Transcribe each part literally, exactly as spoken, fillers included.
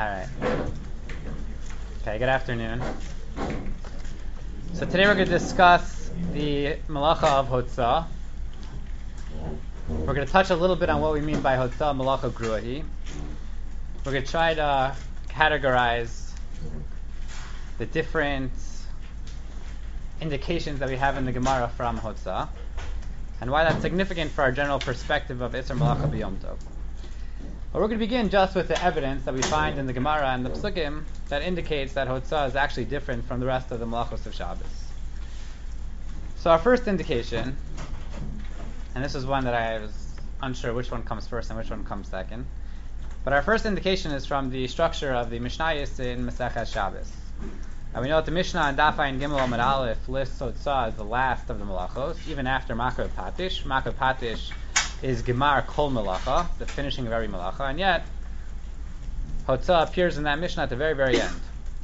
Alright. Okay, good afternoon. So today we're going to discuss the malacha of Hotzah. We're going to touch a little bit on what we mean by Hotzah malacha gruahi. We're going to try to categorize the different indications that we have in the Gemara from Hotzah, and why that's significant for our general perspective of Isser Malacha B'Yom Tov. But we're going to begin just with the evidence that we find in the Gemara and the Psukim that indicates that Hotzah is actually different from the rest of the Malachos of Shabbos. So our first indication, and this is one that I was unsure which one comes first and which one comes second, but our first indication is from the structure of the Mishnayos in Masechet Shabbos. And we know that the Mishnah in Daf Ayin Gimel Amud Aleph lists Hotzah as the last of the Malachos, even after Makar Patish. Makar Patish is Gemar Kol Malacha, the finishing of every Malacha, and yet Hotzah appears in that Mishnah at the very, very end.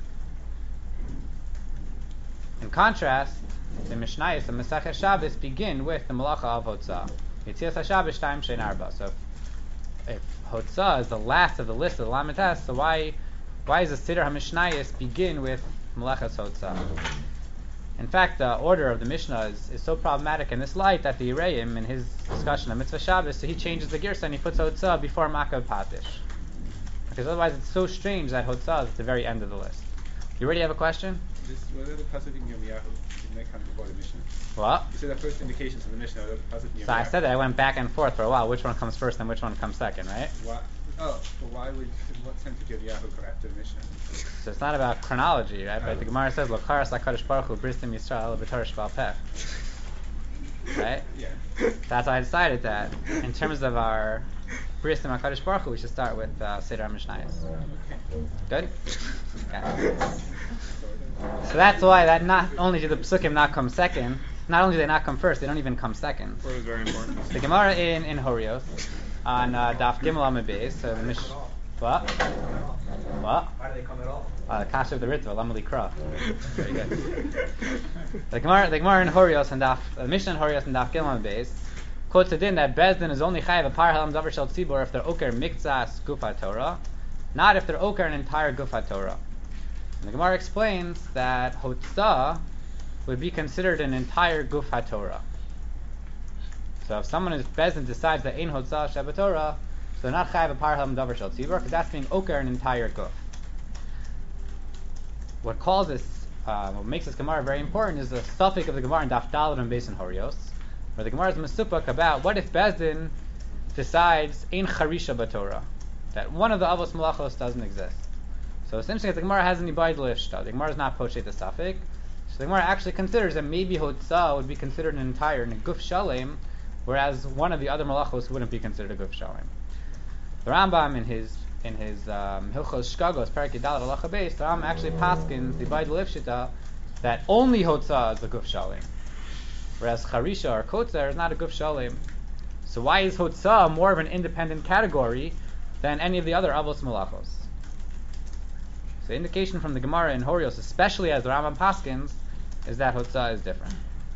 In contrast, the Mishnayos and Masechet Shabbos begin with the Malacha of Hotzah. Yitzias HaShabbos Shtayim Shein Arba. So if, if Hotzah is the last of the list of the Lamites, so why why does the Siddur HaMishnayos begin with Malachas Hotzah? In fact, the order of the Mishnah is, is so problematic in this light that the Yereim, in his discussion of Mitzvah Shabbos, so he changes the Girsa and he puts Hotzah before Makar Patish. Because otherwise it's so strange that Hotzah is at the very end of the list. You already have a question? Just whether the pasuk in Yom Yahu may come before the Mishnah. What? You said the first indications of the Mishnah, whether the pasuk in Yom So Yahu. I said that I went back and forth for a while, which one comes first and which one comes second, right? Why? Oh, but why would, in what sense would Yom Yahu come after the Mishnah? So it's not about chronology, right? But Oh. the Gemara says, "Lokaras HaKadosh Baruch Hu bristim Yisrael b'Torah sheba'al peh." Right? Yeah. That's why I decided that in terms of our bristim HaKadosh Baruch Hu, we should start with uh, Seder HaMishnayos. Okay. Good? Okay. So that's why that not only do the Psukim not come second, not only do they not come first, they don't even come second. That was very important. The Gemara in, in Horios, on uh, Daf Gimel Amud Beis, so the Mish... What? What? Why do they come at all? Uh, the Kasha of the Ritva, Lamali Kra. Very good. The Gemara, the Gemara in Horios and Daf, the Mishnah in Horios and Daf Gimel Amud Beis quotes the din that Bezdin is only chayav a par halam davar shel tzibor if they're oker mikzas gufa Torah, not if they're oker an entire gufa Torah. And the Gemara explains that Hotzah would be considered an entire guf HaTorah. So if someone is Bezdin decides that Ein Hotzah Shabbat Torah, so they're not chayav a par halam davar shel tzibor because that's being oker an entire guf. What calls this, uh, what makes this Gemara very important is the suffix of the Gemara in Daf Daled and Beis and Horios, where the Gemara is mesupak about what if Bezdin decides Ein Charisha B'Torah, that one of the Avos Malachos doesn't exist. So it's interesting that the Gemara has any Baid L'Ishta. The Gemara is not poshet the suffix. So the Gemara actually considers that maybe Hotzah would be considered an entire in a Guf Shalem, whereas one of the other Malachos wouldn't be considered a Guf Shalem. The Rambam in his in his um, Hilchos Shkagos Perek Yidalad Halacha Beis, the Rambam actually paskins the Baid L'Ishta that only Hotzah is a Guf Shalem, whereas Charisha or Kotzer is not a Guf Shalem. So why is Hotzah more of an independent category than any of the other Avos Malachos? So the indication from the Gemara in Horios, especially as the Rambam paskins, is that Hotzah is different.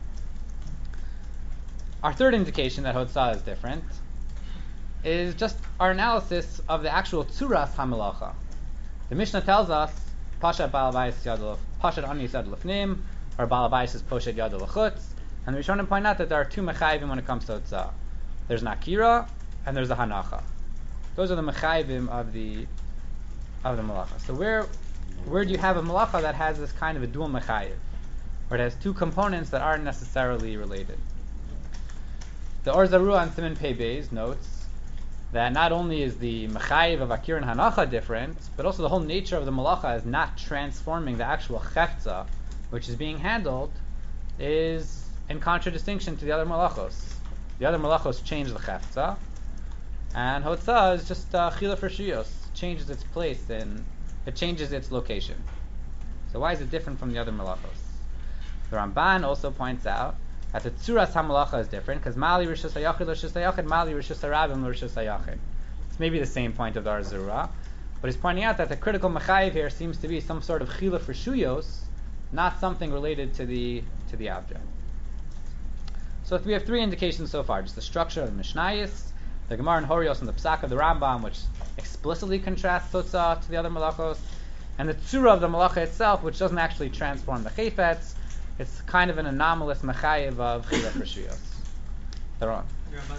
Our third indication that Hotzah is different is just our analysis of the actual Tzuras HaMalacha. The Mishnah tells us, Pashat Balabais Yad Pashat Ani Yad Lefnim, or Balabais is Poshet Yad Lechutz, and the Rishonim point out that there are two Mechayivim when it comes to Hotzah. There's Nakira, and there's the Hanacha. Those are the Mechayivim of the of the Malacha. So where where do you have a Malacha that has this kind of a dual Mechayiv, where it has two components that aren't necessarily related? The Or Zarua on Siman Pei Beis notes that not only is the Mechayiv of Akir and Hanacha different, but also the whole nature of the Malacha is not transforming the actual Chefza, which is being handled, is in contradistinction to the other Malachos. The other Malachos change the Chefza, and Hotzah is just uh, Chila for Shiyos, changes its place and it changes its location. So why is it different from the other Malachos? The Ramban also points out that the Tzuras HaMalacha is different because Mali Rishus HaYachid Rishus HaYachid, Mali Rishus HaRabim Rishus HaYachid. It's maybe the same point of the Or Zarua, but he's pointing out that the critical Mechayiv here seems to be some sort of Chila for Shuyos, not something related to the to the object. So if we have three indications so far, just the structure of the Mishnayos, The Gemara in Horios and the Psak of the Rambam, which explicitly contrasts Hotzah to the other malachos, and the Tzura of the malacha itself, which doesn't actually transform the Chayfetz. It's kind of an anomalous mechayev of Chilek Rishuyos. They're wrong.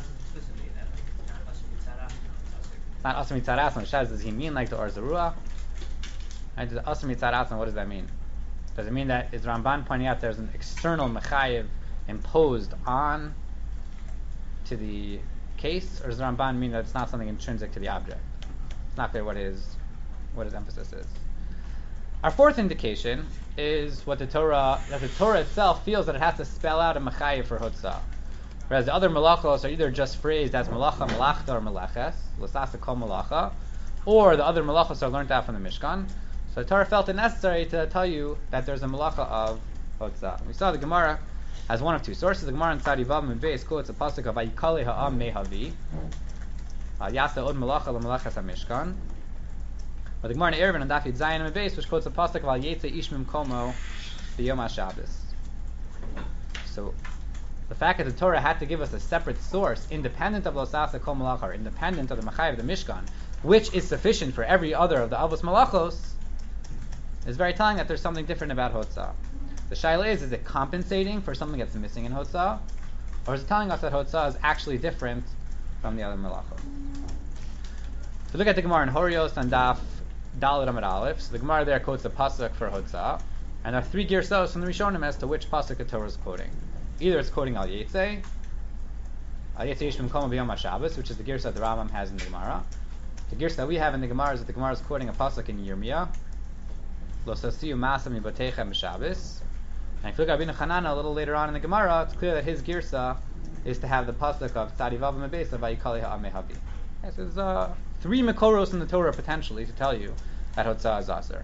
It's not Asr Mitzad Aslan. Shaz, does he mean like the Or Zarua? And the Asr Mitzad Aslan, what does that mean? Does it mean that is Ramban pointing out there's an external mechayev imposed on to the case, or does the Ramban mean that it's not something intrinsic to the object? It's not clear what his what his emphasis is. Our fourth indication is what the Torah that the Torah itself feels that it has to spell out a mechayev for Hotzah. Whereas the other malachos are either just phrased as malacha, malachta, or malaches, l'sasa kol malacha, or the other malachos are learned out from the Mishkan. So the Torah felt it necessary to tell you that there's a malacha of Hotzah. We saw the Gemara has one of two sources. The Gemara in Tzadi Vav and Beis quotes a pasuk of Vayikale ha'am mehavi, Yasa od malacha l'malachas ha'Mishkan. But the Gemara in Eruvin and Daf Yud Zayin and Beis, which quotes a pasuk of Al Yetze Ish Mimkomo B'Yom HaShabbos. So the fact that the Torah had to give us a separate source, independent of Losasa Kol Malach, or independent of the Machayev of the Mishkan, which is sufficient for every other of the Avos Malachos, is very telling that there's something different about Hotzah. The Shaila is, is it compensating for something that's missing in Hotzah, or is it telling us that Hotzah is actually different from the other Malachos? So look at the Gemara in Horios and Daf Daled Amud Aleph. So the Gemara there quotes the pasuk for Hotzah, and there are three girsos from the Rishonim as to which pasuk the Torah is quoting. Either it's quoting Al Yetze, Al Yetze Ish Mimkomo B'Yom HaShabbos, which is the girsa that the Rambam has in the Gemara. The girsa that we have in the Gemara is that the Gemara is quoting a pasuk in Yirmiyah, Lo Sasiu Masam Mibotechem B'Shabbos. And if you look at Rabbeinu Chanana a little later on in the Gemara, it's clear that his girsa is to have the pasuk of Tzadi Vav and Beis of Vayikale ha'am mehavi. Yes, there's uh, three Mekoros in the Torah potentially to tell you that Hotzah is Aser.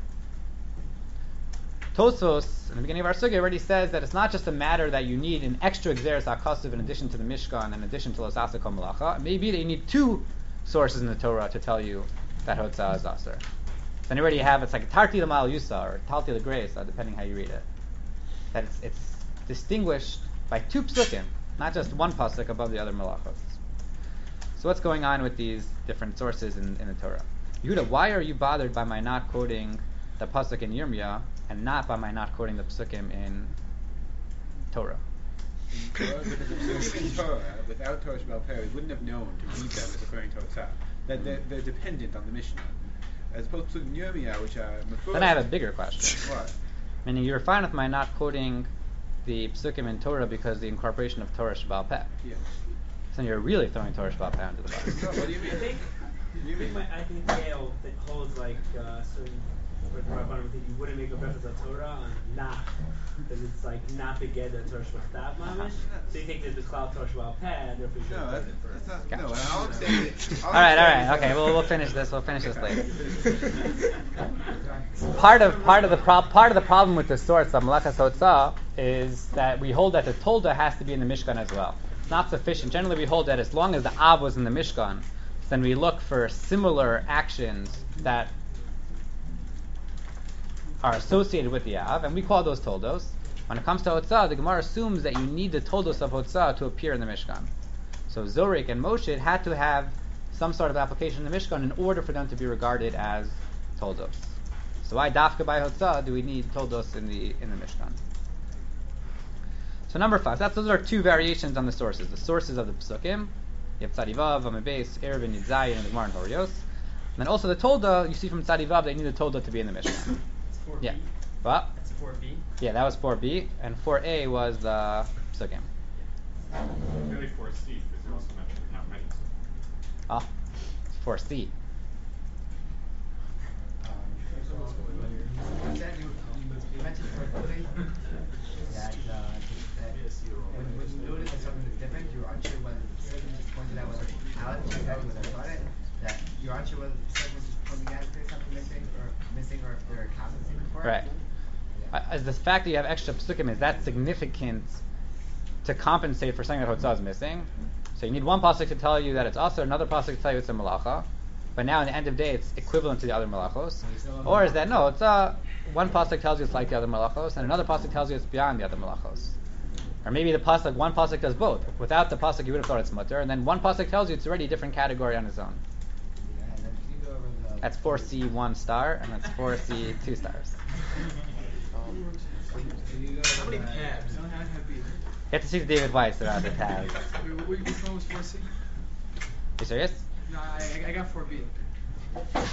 Tosfos, in the beginning of our sugya, already says that it's not just a matter that you need an extra Gzeres HaKasuv in addition to the Mishkan, in addition to Losasa Kol Malacha. Maybe that you need two sources in the Torah to tell you that Hotzah is Aser. Then you already have, it's like Tarti L'Mal Yusa, or Talti L'Greis, depending how you read it. That it's, it's distinguished by two psukim, not just one pasuk above the other malachos. So what's going on with these different sources in, in the Torah? Yehuda, why are you bothered by my not quoting the pasuk in Yirmiyah and not by my not quoting the psukim in Torah? In Torah, because the psukim in Torah, without Torah Sheba'al Peh, we wouldn't have known to read them as referring to Hotzah. That they're, they're dependent on the Mishnah, as opposed to psukim in Yirmiyah, which are. Then I have a bigger question. What? Meaning you're fine with my not quoting the psukim in Torah because the incorporation of Torah Sheba'al Peh. Yeah. So you're really throwing Torah Sheba'al Peh under the bus. No, what do you mean? I think, You I think, mean? my, I think Yale that holds like uh, certain, with Rabbanim, think you wouldn't make a reference to Torah and not, because it's like not begeder Torah Sheba'al Mamish. So you think that the cloud Torah Sheba'al Peh, and therefore you should No, have that's, it first. that's not. Gotcha. No, all I'm saying is. All right, all right, okay. We'll we'll finish this. We'll finish this later. Part of part of the pro- part of the problem with the source of Malachas Hotzah is that we hold that the Tolda has to be in the Mishkan as well. It's not sufficient. Generally, we hold that as long as the Av was in the Mishkan, then we look for similar actions that are associated with the Av, and we call those Toldos. When it comes to Hotzah, the Gemara assumes that you need the Toldos of Hotzah to appear in the Mishkan. So Zorik and Moshe had to have some sort of application in the Mishkan in order for them to be regarded as Toldos. So why Dafka by Hotzah do we need Toldos in the in the Mishkan? So number five, that's, those are two variations on the sources. The sources of the Psukim, you have Tzadi Vav, Amud Beis, Eruvin, Yud Zayin, and the Gemara in Horios. And then also the Tolda, you see from Tzadi Vav, they need the Tolda to be in the Mishkan. four B. Yeah. What? That's four B. Yeah, that was four B, and four A was the Psukim. Really four C, because you also mentioned how many. Ah, four C. You said you, you mentioned for coding that, uh, that when, when you notice that something is different, you're unsure whether the second just pointed out whether Alan checked out whether I got it, that you're unsure whether the second was just pointing out if there's something missing or missing or if there are compensating for it. Right. Yeah. Uh, As the fact that you have extra psukim, is that significant to compensate for something that Hotzah is missing? So you need one pasuk to tell you that it's also another pasuk to tell you it's a malacha, but now in the end of the day it's equivalent to the other malachos. Or is that no? It's uh, one pasuk tells you it's like the other malachos, and another pasuk tells you it's beyond the other malachos. Or maybe the pasuk, one pasuk does both. Without the pasuk, you would have thought it's mutter, and then one pasuk tells you it's already a different category on its own. Yeah, and then can you go over the... That's four C one star, and that's four C two stars. Um, can you go over How many the- tabs? How many tab be? You have to speak to David Weiss about the tabs. Wait, what- which one was four C? You serious? No, I, I got four B. I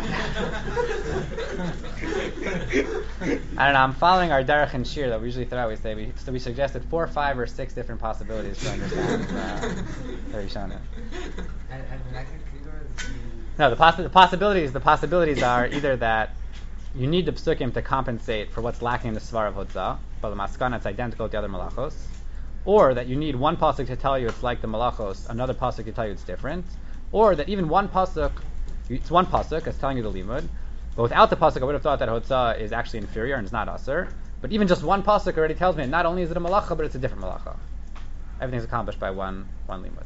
don't know. I'm following our derech and shir that we usually throw out. We say we so we suggested four, five, or six different possibilities to understand uh, the Rishona. And, and then I can, can you go over the... No, the, poss- the possibilities. The possibilities are either that you need the psukim to compensate for what's lacking in the svar of Hotzah, but the maskana it's identical to the other malachos, or that you need one pasuk to tell you it's like the malachos, another pasuk to tell you it's different, or that even one pasuk, it's one pasuk that's telling you the limud, but without the pasuk I would have thought that Hotzah is actually inferior and it's not aser, but even just one pasuk already tells me not only is it a malacha, but it's a different malacha. Everything's accomplished by one one limud.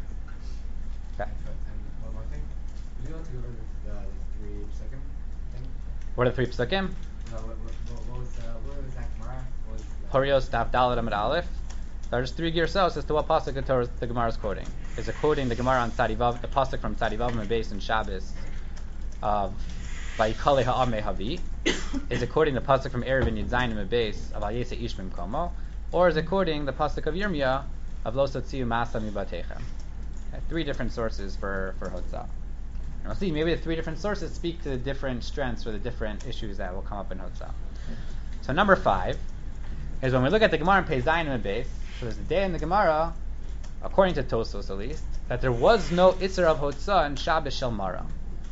Okay. And one more thing. Would you like to go over the, the three second thing? What are the three psukim? No, what, what, what, what was, uh, what was that Gemara? What was that? Horios Daf Dalet Amud Aleph. There's three girsos as to what pasuk the, Torah, the Gemara is quoting. Is it quoting the Gemara on Tzadivav, the pasuk from Tzadivav Mebes and Shabbos of Vayikale Ha'ameh Havi? Is it quoting the pasuk from Erev and Yidzayin Mebes of Al Yese Ish Mimkomo? Or is it quoting the pasuk of Yirmiyah of Lo Sotziu Masa Mibatechem? Okay, three different sources for for Hotzah. And we'll see, maybe the three different sources speak to the different strengths or the different issues that will come up in Hotzah. So number five is when we look at the Gemara in Pei Zayin and Beis, so there's a day in the Gemara, according to Tosfos at least, that there was no Isser of Hotzah in Shabbos Shel Mara.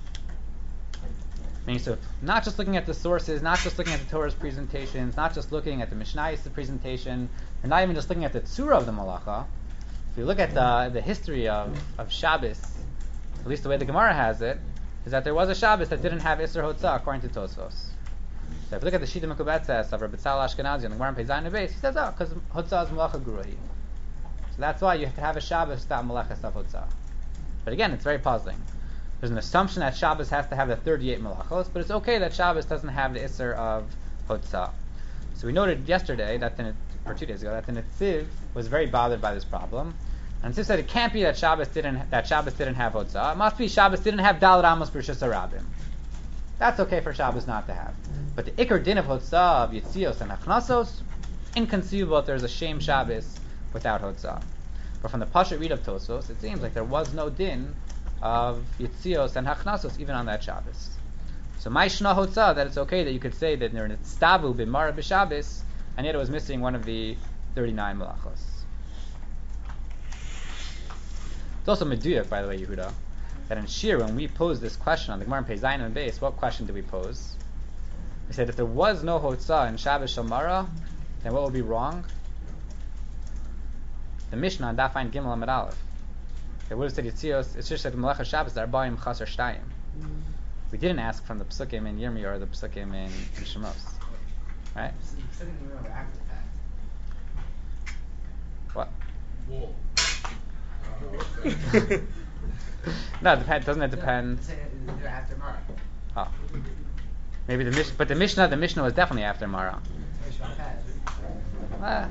Meaning, so not just looking at the sources, not just looking at the Torah's presentations, not just looking at the Mishnayos presentation, and not even just looking at the Tzura of the Malacha. If you look at the the history of, of Shabbos, at least the way the Gemara has it, is that there was a Shabbos that didn't have Isser Hotzah according to Tosfos. So if you look at the Shita Mekubetzes of Rabbi Tzal Ashkenazi on the Gemara in Pei Zayin Beis, he says, oh, because Hotzah is Malacha Guruhi. So that's why you have to have a Shabbos without Malachas of Hotzah. But again, it's very puzzling. There's an assumption that Shabbos has to have the thirty-eight Malachos, but it's okay that Shabbos doesn't have the Isser of Hotzah. So we noted yesterday, that the, or two days ago, that the Netziv was very bothered by this problem. And Netziv said it can't be that Shabbos didn't that Shabbos didn't have Hotzah. It must be Shabbos didn't have Daled Amos B'Rishus HaRabim. That's okay for Shabbos not to have. But the Iker Din of Hotzah, of Yitzios and Hachnasos, inconceivable that there's a shame Shabbos without Hotzah. But from the Pashat read of Tosfos, it seems like there was no din of Yitzios and Hachnasos even on that Shabbos. So my Shna Hotzah, that it's okay that you could say that there is Stavu B'Mara B'Shabbos, and yet it was missing one of the thirty-nine Malachos. It's also Meduyak, by the way, Yehuda, that in Shir, when we posed this question on the Gemara in Pei Zayin and Beis, what question did we pose? We said if there was no Hotzah in Shabbos Shel Mara, then what would be wrong? The Mishnah on Daf Ayin Gimel Amud Aleph. They would have said Yitzios, it's just like Melech HaShabbos, Arba'im Chaser Shtayim. We didn't ask from the Psukim in Yirmiyah or the Psukim in, in Shemos. Right? Sitting remember after that. What? Wool. No, it depend, doesn't it No, depend? I'm saying it- they're after Mara. Oh. Maybe the Mish, but the Mishnah, the Mishnah was definitely after Mara. Ah.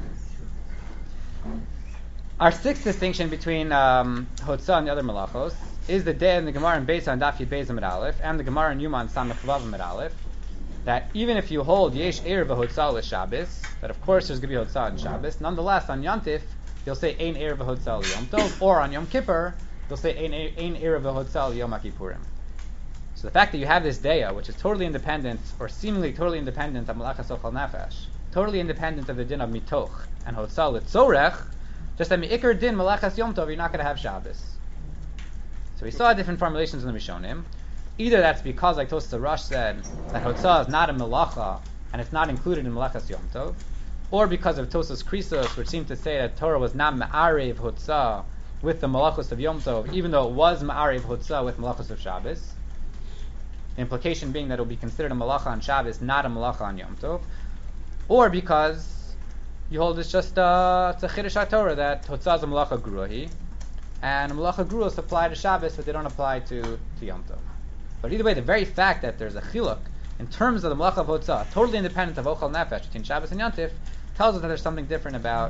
Our sixth distinction between um, Hotzah and the other Malachos is the day in the Gemara in Beis on Daf Yud Beis Amud Aleph and the Gemara in Yuma on Samach Vav Amud Aleph, that even if you hold Yesh Eir V'Hotzah L'Shabbos, that of course there's going to be Hotzah on Shabbos, nonetheless on Yontif you'll say Ein Eir V'Hotzah L'Yom Tov, or on Yom Kippur you'll say Ein Ein Eir V'Hotzah L'Yom HaKippurim. So the fact that you have this Deya, which is totally independent, or seemingly totally independent of Malachas Ochel Nefesh, totally independent of the din of Mitoch and Hotzah L'Tzorech, just that Me'ikar din Malachas Yom Tov, you're not going to have Shabbos. So we saw different formulations in the Rishonim. Either that's because, like Tosfos Rosh said, that Hotzah is not a Melacha, and it's not included in Malachas Yom Tov, or because of Tosfos Krisos, which seemed to say that Torah was not Ma'arev Hotzah with the Malachos of Yom Tov, even though it was Ma'arev Hotzah with Malachos of Shabbos. The implication being that it will be considered a Malacha on Shabbos, not a Malacha on Yom Tov. Or because you hold it's just uh, it's a Chiddush HaTorah that Hotzah is a Malacha Gruahi, and Malacha Gruos apply to Shabbos, but they don't apply to, to Yom Tov. But either way, the very fact that there's a Chiluk in terms of the Malacha of Hotzah, totally independent of Ochel Nefesh between Shabbos and Yom Tov, tells us that there's something different about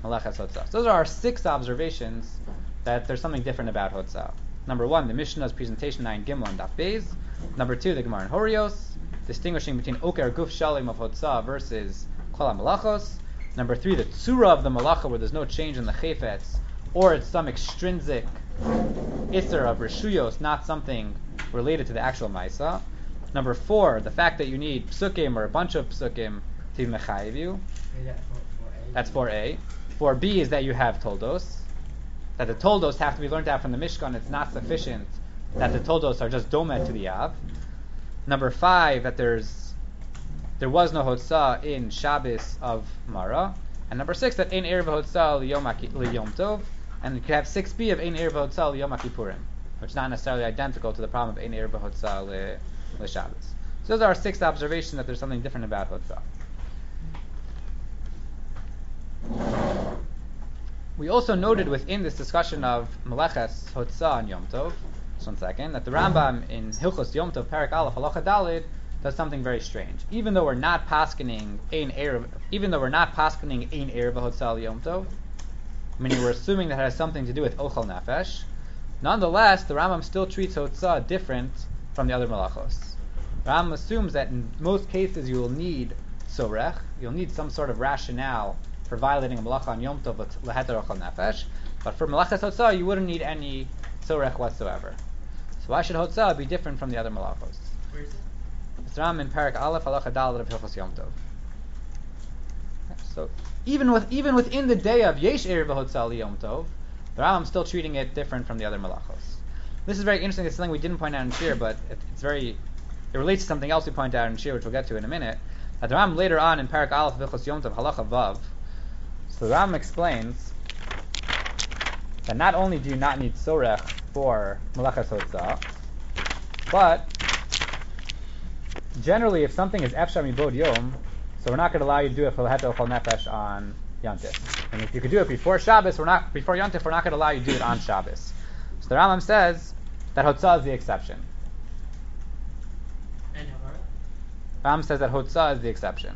Meleches Hotzah. So those are our six observations that there's something different about Hotzah. Number one, the Mishnah's presentation nine Gimel and Daf Beis. Number two, the Gemara in Horios, distinguishing between Oker Guf Shalim of Hotzah versus Kol HaMelachos. Number three, the Tzura of the Malacha, where there's no change in the Chefetz, or it's some extrinsic Isser of Rishuyos, not something related to the actual Maisa. Number four, the fact that you need Psukim or a bunch of Psukim to Mechayiv you. That's four A. four B is that you have Toldos. That the Toldos have to be learned out from the Mishkan. It's not sufficient that the Toldos are just Domet to the Av. Number five, that there's there was no Hotzah in Shabbos of Mara. And number six, that Ein Erev Hotzah L'Yom Tov. And you could have six B of Ein Erev Hotzah L'Yom HaKippurim, which is not necessarily identical to the problem of Ein Erev Hotzah L'Shabbos. So those are our six observations that there's something different about Hotzah. We also noted within this discussion of Meleches, Hotzah, and Yom Tov, just one second, that the Rambam in Hilchos Yom Tov, Perek Aleph, Halacha Dalid, does something very strange. Even though we're not paskening ein erev, even though we're not paskening ein erev Hotzah Yom Tov, meaning we're assuming that it has something to do with Ochel Nefesh, nonetheless, the Rambam still treats Hotzah different from the other Malachos. The Rambam assumes that in most cases you will need Sorech, you'll need some sort of rationale for violating a Malacha on Yom Tov Leheter Ochel Nefesh, but for Malachas Hotzah you wouldn't need any Sorech whatsoever. So why should Hotzah be different from the other Malachos? Where is it? It's Ram in Perek Aleph Halacha Daled of Hilchos Yom Tov. So even with even within the day of Yesh Erev Hotzah Yom Tov, the Rambam's still treating it different from the other Malachos. This is very interesting. It's something we didn't point out in Shir, but it, it's very it relates to something else we point out in Shir, which we'll get to in a minute. That the Rambam later on in Perek Aleph Hilchos Yom Tov Halacha Vav. So the Rambam explains that not only do you not need Sorech for Malachas Hotzah, but generally if something is Efshar Mibod Yom, so we're not going to allow you to do it for Leheter Ochel Nefesh on Yantif. And if you could do it before Shabbos, we're not before Yantif, we're not going to allow you to do it on Shabbos. So the Rambam says that Hotzah is the exception. And Havara? Rambam says that Hotzah is the exception.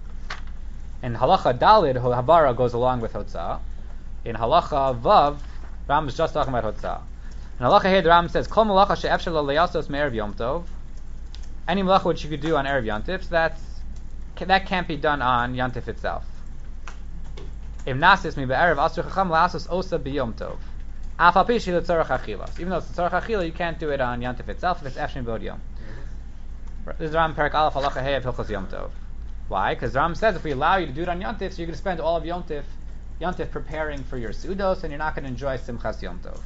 In Halacha Dalid, Havara goes along with Hotzah. In Halacha Vav, Ram is just talking about Hotzah. In Halacha here, the Ram says, Kol Malacha she'efshar lo leyasos me'erev Yom Tov. Any Malacha which you could do on Erev Yontif, so that's, that can't be done on Yontif itself. Im nasis mi be'erev asur chacham la'asos osa b'Yom Tov. Af al pi shi l'tzorach achilas. Even though it's l'tzorach achila, you can't do it on Yontif itself if it's efshar mibod Yom. This is Ram Perek Aleph Halacha Hey of Hilchos Yom Tov. Why? Because Ram says if we allow you to do it on Yontif, so you're going to spend all of Yontif, Yontif preparing for your Seudos, and you're not going to enjoy Simchas Yom Tov.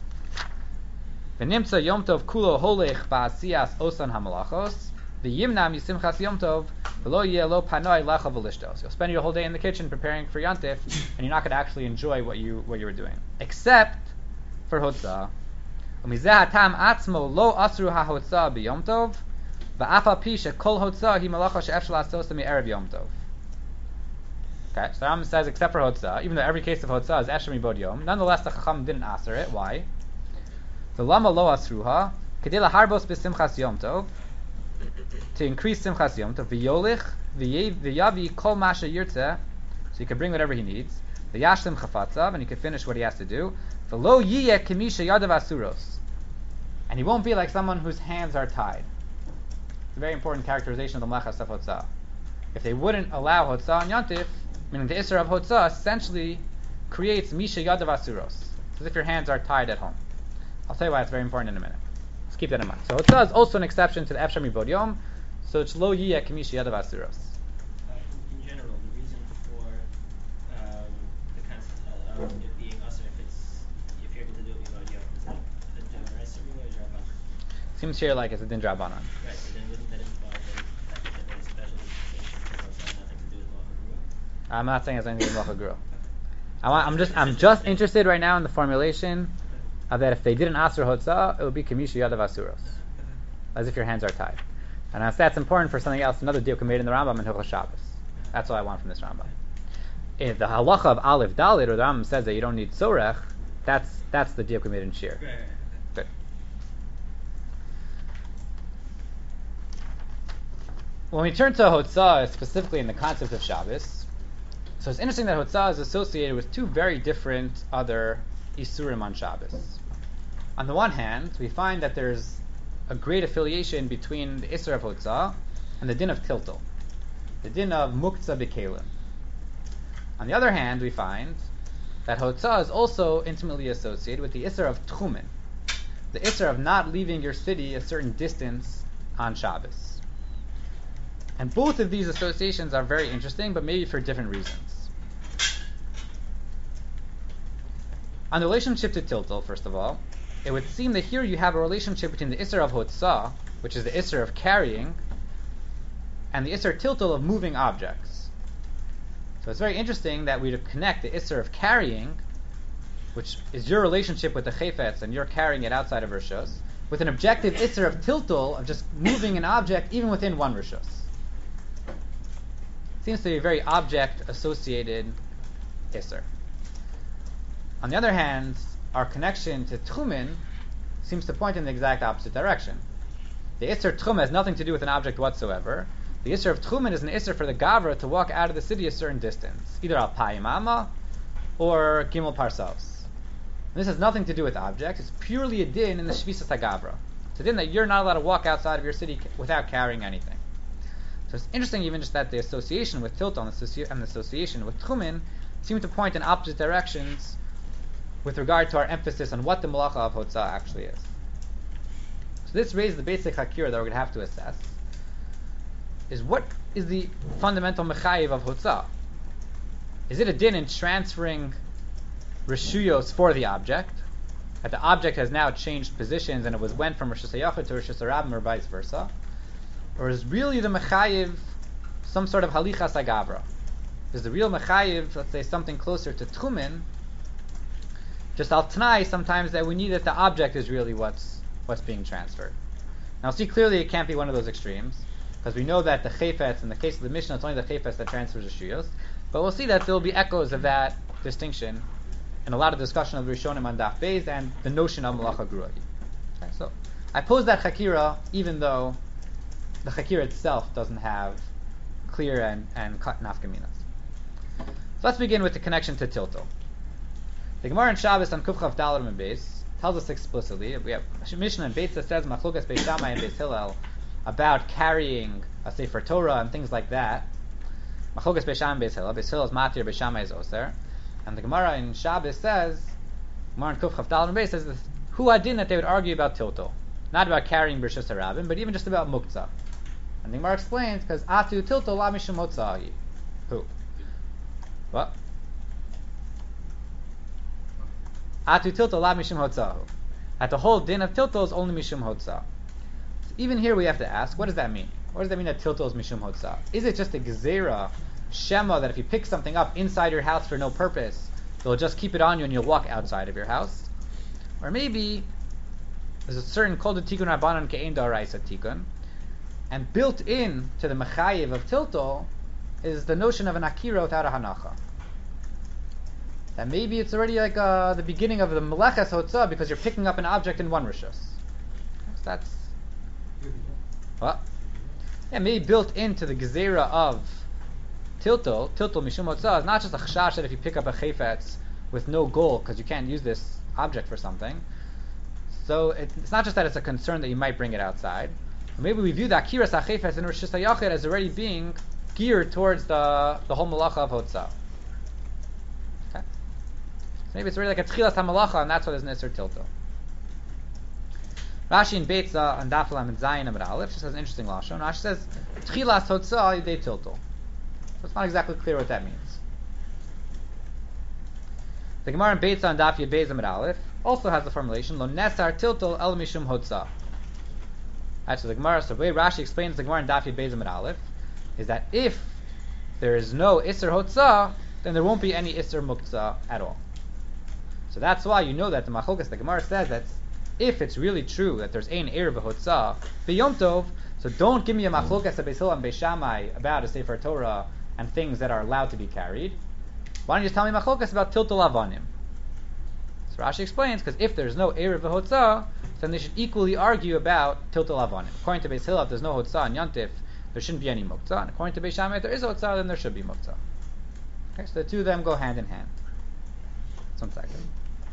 V'nimtza Yom Tov kulo holech ba'asiyas osan hamalachos, v'yimnam yisimchas Yom Tov, v'lo yeh lo panoi lacha v'lishtos. You'll spend your whole day in the kitchen preparing for Yontif, and you're not going to actually enjoy what you what you were doing. Except for Hotzah. U'mizeh hatam atzmo lo asru ha-Hotzah b'Yom Tov, va'afal pi shekol Hotzah hi malacha she'efshar la'asos mi'erev Yom Tov. Okay, so the Rambam says except for Hotzah, even though every case of Hotzah is efshar mibod Yom, nonetheless the Chacham didn't answer it. Why? The lama lo asruha kedei laharbos b'simchas Yom Tov, to increase simchas Yom Tov, v'yolich v'yavi kol masha yirtzeh, so he can bring whatever he needs, v'yashlim chafatzav, and he can finish what he has to do, v'lo yiyeh kemisha yadav asuros, and he won't be like someone whose hands are tied. It's a very important characterization of the Melachas of Hotzah. If they wouldn't allow Hotzah on Yantif, meaning the Isser of Hotzah essentially creates Misha Yadav Asuros. It's as if your hands are tied at home. I'll tell you why it's very important in a minute. Let's keep that in mind. So Hotzah is also an exception to the Efshar Mibod Yom, so it's Lo Yiyeh Misha Yadav Asuros. Uh, in general, the reason for um, the concept of it being usher if it's if you're able to do it Mibod Yom, is that a Deraisa rule or a Drabanan? Seems here like it's a Din Drabanan. Right, so then wouldn't that involve the fact that there's special dispensation because it has nothing to do with Malacha Gura? I'm not saying it's anything with Malacha Gura. I want, I'm just I'm just interested right now in the formulation of that if they didn't Asur Hotzah, it would be Kamisha Yadav Asuros, as if your hands are tied. And that's important for something else, another diuk made in the Rambam in Hilchos Shabbos. That's all I want from this Rambam. If the halacha of Aleph Dalit, or the Rambam says that you don't need Sorech, that's that's the diuk made in Shir. Good. When we turn to Hotzah, specifically in the concept of Shabbos, So it's interesting that Hotzah is associated with two very different other Isurim on Shabbos. On the one hand, we find that there's a great affiliation between the Isur of Hotzah and the din of Tiltal, the din of Muktzah B'Kelim. On the other hand, we find that Hotzah is also intimately associated with the Isur of Tchumen, the Isur of not leaving your city a certain distance on Shabbos. And both of these associations are very interesting, but maybe for different reasons. On the relationship to Tiltal, first of all, it would seem that here you have a relationship between the Isser of Hotzah, which is the Isser of carrying, and the Isser Tiltal of moving objects. So it's very interesting that we would connect the Isser of carrying, which is your relationship with the Chayfetz, and you're carrying it outside of Rishos, with an objective Isser of Tiltal, of just moving an object even within one Rishos. Seems to be a very object-associated Isser. On the other hand, our connection to Tchumen seems to point in the exact opposite direction. The Isser Tchum has nothing to do with an object whatsoever. The Isser of Tchumen is an Isser for the Gavra to walk out of the city a certain distance, either Al Payim Amma or Gimel Parsos. This has nothing to do with objects. It's purely a din in the Shvisas HaGavra. It's a din that you're not allowed to walk outside of your city without carrying anything. So it's interesting even just that the association with Tiltal and, associ- and the association with Tchumen seem to point in opposite directions with regard to our emphasis on what the Malacha of Hotzah actually is. So this raises the basic Hakira that we're going to have to assess, is what is the fundamental Mechayiv of Hotzah? Is it a din in transferring Rishuyos for the object, that the object has now changed positions and it was went from Rosh Hashanah to Rosh Hashanah or vice versa? Or is really the Mechayiv some sort of Halichas HaGavra? Is the real Mechayiv, let's say, something closer to Tchumen, just al Tanai sometimes that we need that the object is really what's what's being transferred. Now see clearly it can't be one of those extremes, because we know that the Chayfetz, in the case of the Mishnah, it's only the Chayfetz that transfers the Shuyos, but we'll see that there will be echoes of that distinction in a lot of discussion of the Rishonim on Daf Beis and the notion of Malacha Gruai. Okay, so I pose that Chakira even though the Chakira itself doesn't have clear and, and nafkaminas. So let's begin with the connection to Tiltal. The Gemara in Shabbos on Kufchav Dalar and Beis tells us explicitly, we have Mishnah in Beis that says Machlokas Beis Shammai and Beis Hillel about carrying a Sefer Torah and things like that. Machlokas Beis Shammai and Beis Hillel. Beis Hillel is Matir, Beis Shammai is Oser. And the Gemara in Shabbos says, Gemara in Kufchav Dalar and Beis says this, who adin that they would argue about Tiltal, not about carrying B'Rishus HaRabim, but even just about Muktzah. And the Gemara explains because Atu Tiltal la Mishum Hotzah. Who? What? Atu Tiltal la Mishum Hotzah. That the whole din of Tiltal is only Mishum Hotzah. So even here we have to ask, what does that mean? What does that mean that Tiltal is Mishum Hotzah? Is it just a Gezerah, Shema, that if you pick something up inside your house for no purpose, they'll just keep it on you and you'll walk outside of your house? Or maybe there's a certain Kol de Tikun Rabbanan Ke'en Da'araisa Tikun, and built in to the Mechayiv of Tiltal is the notion of an Akira without a Hanacha. That maybe it's already like uh, the beginning of the Meleches Hotzah because you're picking up an object in one Rishos. So that's what? Yeah, maybe built into the Gezerah of Tiltal, Tiltal Mishum Hotzah is not just a chashash that if you pick up a chayfetz with no goal because you can't use this object for something. So it, it's not just that it's a concern that you might bring it outside. Maybe we view the Akiras HaChayfetz in Rosh Hashanah as already being geared towards the the whole Malacha of Hotzah. Okay? So maybe it's already like a Tchilas HaMalacha, and that's why there's an Isser Tiltal. Rashi in Beitza on Daf Lamed Zayin Amud Aleph just has an interesting lashon. Rashi says Tchilas Hotzah Yidei Tiltal. So it's not exactly clear what that means. The Gemara in Beitza on Daf Yud Beis Amud Aleph also has the formulation Lo Nesar Tiltal El Mishum Hotzah. Actually, the Gemara, so the way Rashi explains the Gemara in Daf Yud Beis Amud Aleph is that if there is no Isser Hotzah, then there won't be any Isser Muktzah at all. So that's why you know that the Machlokas, the Gemara says that if it's really true that there's ein Erev Hotzah B'Yom Tov, so don't give me a Machlokas of Beis Hillel and Beis Shammai about a Sefer Torah and things that are allowed to be carried. Why don't you just tell me Machlokas about Tiltal Avanim? So Rashi explains, because if there's no Erev Hotzah, then they should equally argue about Tiltal Avanim. According to Beis Hillel, if there's no Hotzah and Yantif, there shouldn't be any Muktzah. And according to Beis Shammai, if there is Hotzah, then there should be Muktzah. Okay, so the two of them go hand in hand. Just one second.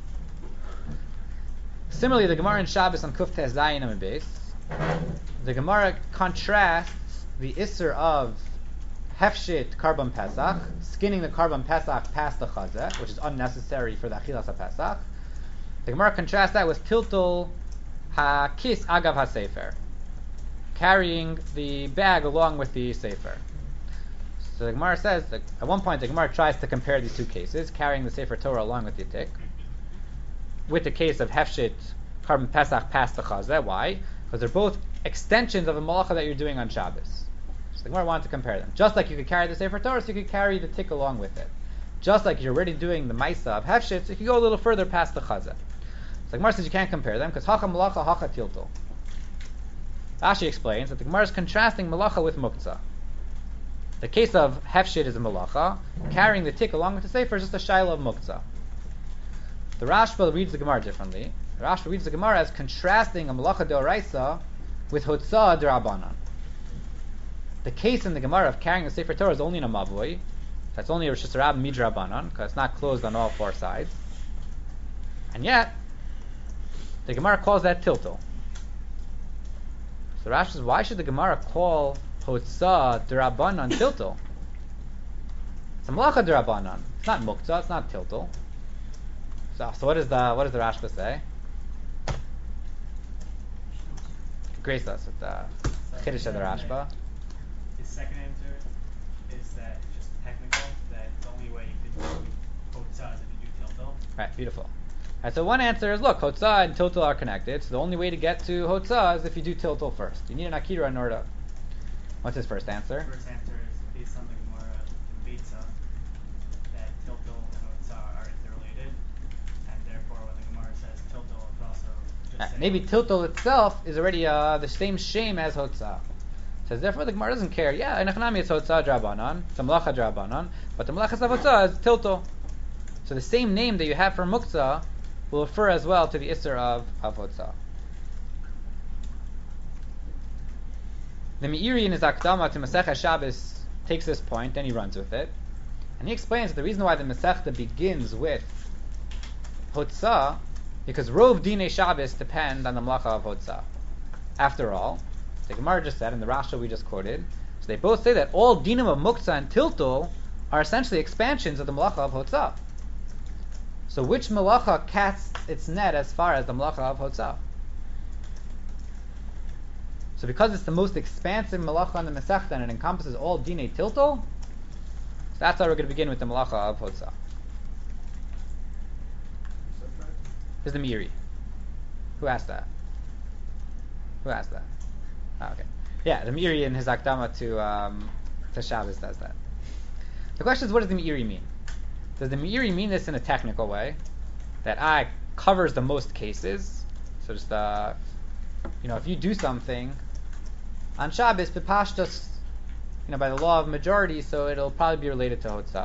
Similarly, the Gemara in Shabbos on Kuf Tes Zayin Amud Beis, the Gemara contrasts the Isser of Hefshit Karban Pesach, skinning the Karban Pesach past the Chazeh, which is unnecessary for the Achilas HaPesach. The Gemara contrasts that with Tiltul HaKis Agav HaSefer, carrying the bag along with the Sefer. So the Gemara says that at one point the Gemara tries to compare these two cases, carrying the Sefer Torah along with the Atik, with the case of Hefshit Karban Pesach past the Chazeh. Why? Because they're both extensions of a malacha that you're doing on Shabbos. So the Gemara wanted to compare them. Just like you could carry the Sefer Torah, so you could carry the Tik along with it. Just like you're already doing the Maisa of Hefshit, so you could go a little further past the Chazeh. So the Gemara says you can't compare them, because Hacha Malacha, Hacha Tiltul. Rashi explains that the Gemara is contrasting Malacha with Muktzah. The case of Hefshit is a Malacha, carrying the Tik along with the Sefer is just a Shaila of Muktzah. The Rashba reads the Gemara differently. The Rashba reads the Gemara as contrasting a Malacha Deoraisa with Hotzah D'Rabbanan. The case in the Gemara of carrying the Sefer Torah is only in a Mavoi. That's only a Rosh Hashanah Midrabanan, because it's not closed on all four sides. And yet, the Gemara calls that Tiltul. So Rashi says, why should the Gemara call Hotzah D'Rabbanan Tiltul? It's a Malacha D'Rabbanan. It's not Muktzah, it's not Tiltul. So, so what does the what does the Rashba say? Grace us with the Kiddush of the Rashba. His second answer is that it's just technical, that the only way you can do Hotzah is if you do Tiltul. Right, beautiful. Right, so one answer is, look, Hotzah and Tiltul are connected, so the only way to get to Hotzah is if you do Tiltul first. You need an Akira in order to... What's his first answer? First answer is based on the Gemara in Beitza, that Tiltul and Hotzah are interrelated, and therefore when the Gemara says Tiltul, it's also just Right, saying... maybe Tiltul itself is already uh, the same shame as Hotzah. Says therefore the Gemara doesn't care. Yeah, in Echanami it's Hotzah D'Rabbanan, it's a Malacha D'Rabbanan, but the Malacha of Hotzah is Tiltul. So the same name that you have for Muktzah will refer as well to the Isser of, of Hotzah. The Meiri in his Akdama to Masechah Shabbos takes this point and he runs with it. And he explains that the reason why the Masechta begins with Hotzah, because Rov Dinei Shabbos depend on the Malacha of Hotzah. After all, the Gemara just said, and the Rasha we just quoted, so they both say that all Dinim of Muktzah and Tiltul are essentially expansions of the Malacha of Hotzah. So which Malacha casts its net as far as the Malacha of Hotzah? So because it's the most expansive Malacha on the Masechta and it encompasses all Dinei Tiltul, so that's how we're going to begin with the Malacha of Hotzah. This is the Meiri. Who asked that? Who asked that? Oh, okay. Yeah, the Meiri in his Akdama to um, to Shabbos does that. The question is, what does the Meiri mean? Does the Meiri mean this in a technical way, that I covers the most cases? So just uh, you know, if you do something on Shabbos, b'pashtus, you know, by the law of majority, so it'll probably be related to Hotzah.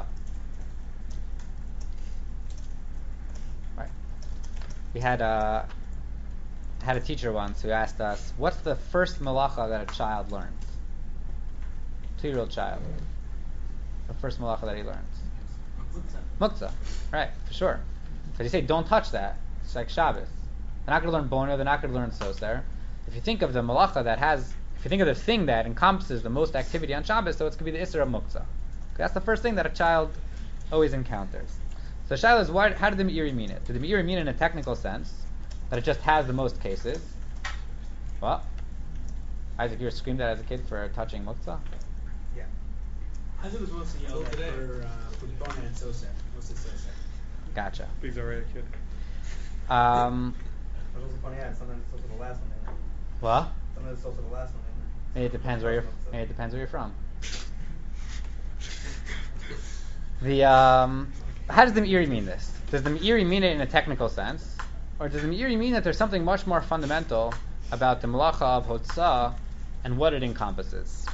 Right. We had a had a teacher once who asked us, "What's the first malacha that a child learns? Two-year-old child. The first malacha that he learns." Muktzah. Right, for sure. So you say, don't touch that. It's like Shabbos. They're not going to learn Boner, they're not going to learn Soser. If you think of the malacha that has, if you think of the thing that encompasses the most activity on Shabbos, so it's going to be the Isser of Muktzah. Okay, that's the first thing that a child always encounters. So Shaila is, why, how did the Meiri mean it? Did the Meiri mean it in a technical sense, that it just has the most cases? Well, Isaac, you were screamed at as a kid for touching Muktzah? Yeah. Isaac was mostly yelled at for uh, for Boner and Soser. Mostly Soser. Gotcha. He's already a kid. Um, But also funny, yeah, sometimes it's also the last one they learn. what? Sometimes it's also the last one they learn. Maybe it depends where you're. Maybe it depends where you're from. The um, how does the Meiri mean this? Does the Meiri mean it in a technical sense, or does the Meiri mean that there's something much more fundamental about the Malacha of Hotzah and what it encompasses?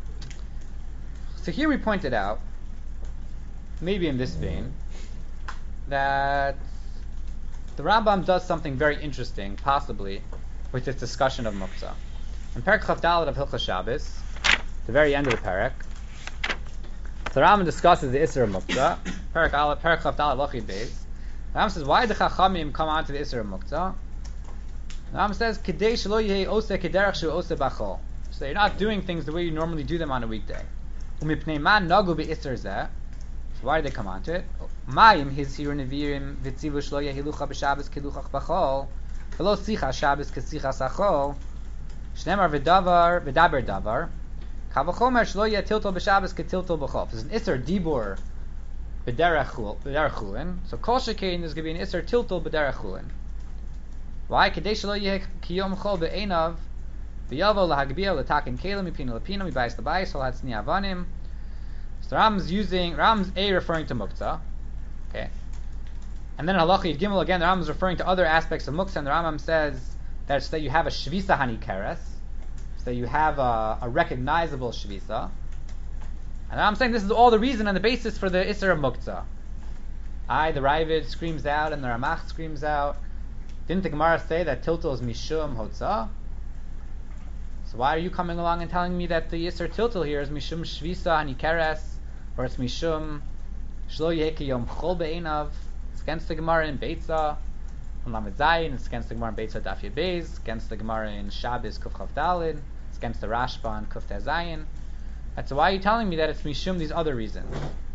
So here we pointed out, maybe in this vein, that the Rambam does something very interesting, possibly, with its discussion of Muktzah. In Perek Chav Dalet of Hilchos Shabbos, the very end of the Perek, So Rambam discusses the Isser of Muktzah. Perak Aleph, Perak Chav Dalet Lachid Beis. Rambam says, why did the Chachamim come on to the Isser of Muktzah? Rambam says, Kidei shelo yehei oseh kederach shu oseh b'chol. So you're not doing things the way you normally do them on a weekday. Umipnei ma nagu be'Isser zeh. So why did they come on to it? Mayim hizhiru nevirim v'tzivu shelo yehei lucha b'Shabbos keluchach b'chol. V'lo sicha Shabbos kesichas achol. Shnemar v'davar v'daber davar. Kavachomer shlo yeh tiltol b'Shabbos ketiltol b'chol. There's an Isser dibur b'derech chulin. So kol shekein is going to be an Isser tiltol b'derech chulin. Why? Kedei shelo yeh kiyom chol be'enav v'yavo lahagbiyah l'taken kelim mipino l'pino mibayis l'bayis hol hatzni avanim. So Ram's using Ram's A referring to Muktzah, okay, and then Halacha Yud Gimel again. The Ram is referring to other aspects of Muktzah, and the Rambam says that it's that you have a shvisa hanikeres, so that you have a, a recognizable shvisa. And I'm saying this is all the reason and the basis for the Isser of Muktzah. I, the Ravid, screams out, and the Ramach screams out. Didn't the Gemara say that tiltul is mishum hotzah? So why are you coming along and telling me that the Yisr tiltul here is mishum shvisa hanikeres, or it's mishum shlo yeh kiyom chol be'enav? It's against the Gemara in Beitza on Lamed Zayin. It's against the Gemara in Beitza Daf Yud Beis. Against the Gemara in Shabbos Kuf Chav Dalid. It's against the Rashba on Kuf Tez Zayin. And so why are you telling me that it's mishum these other reasons?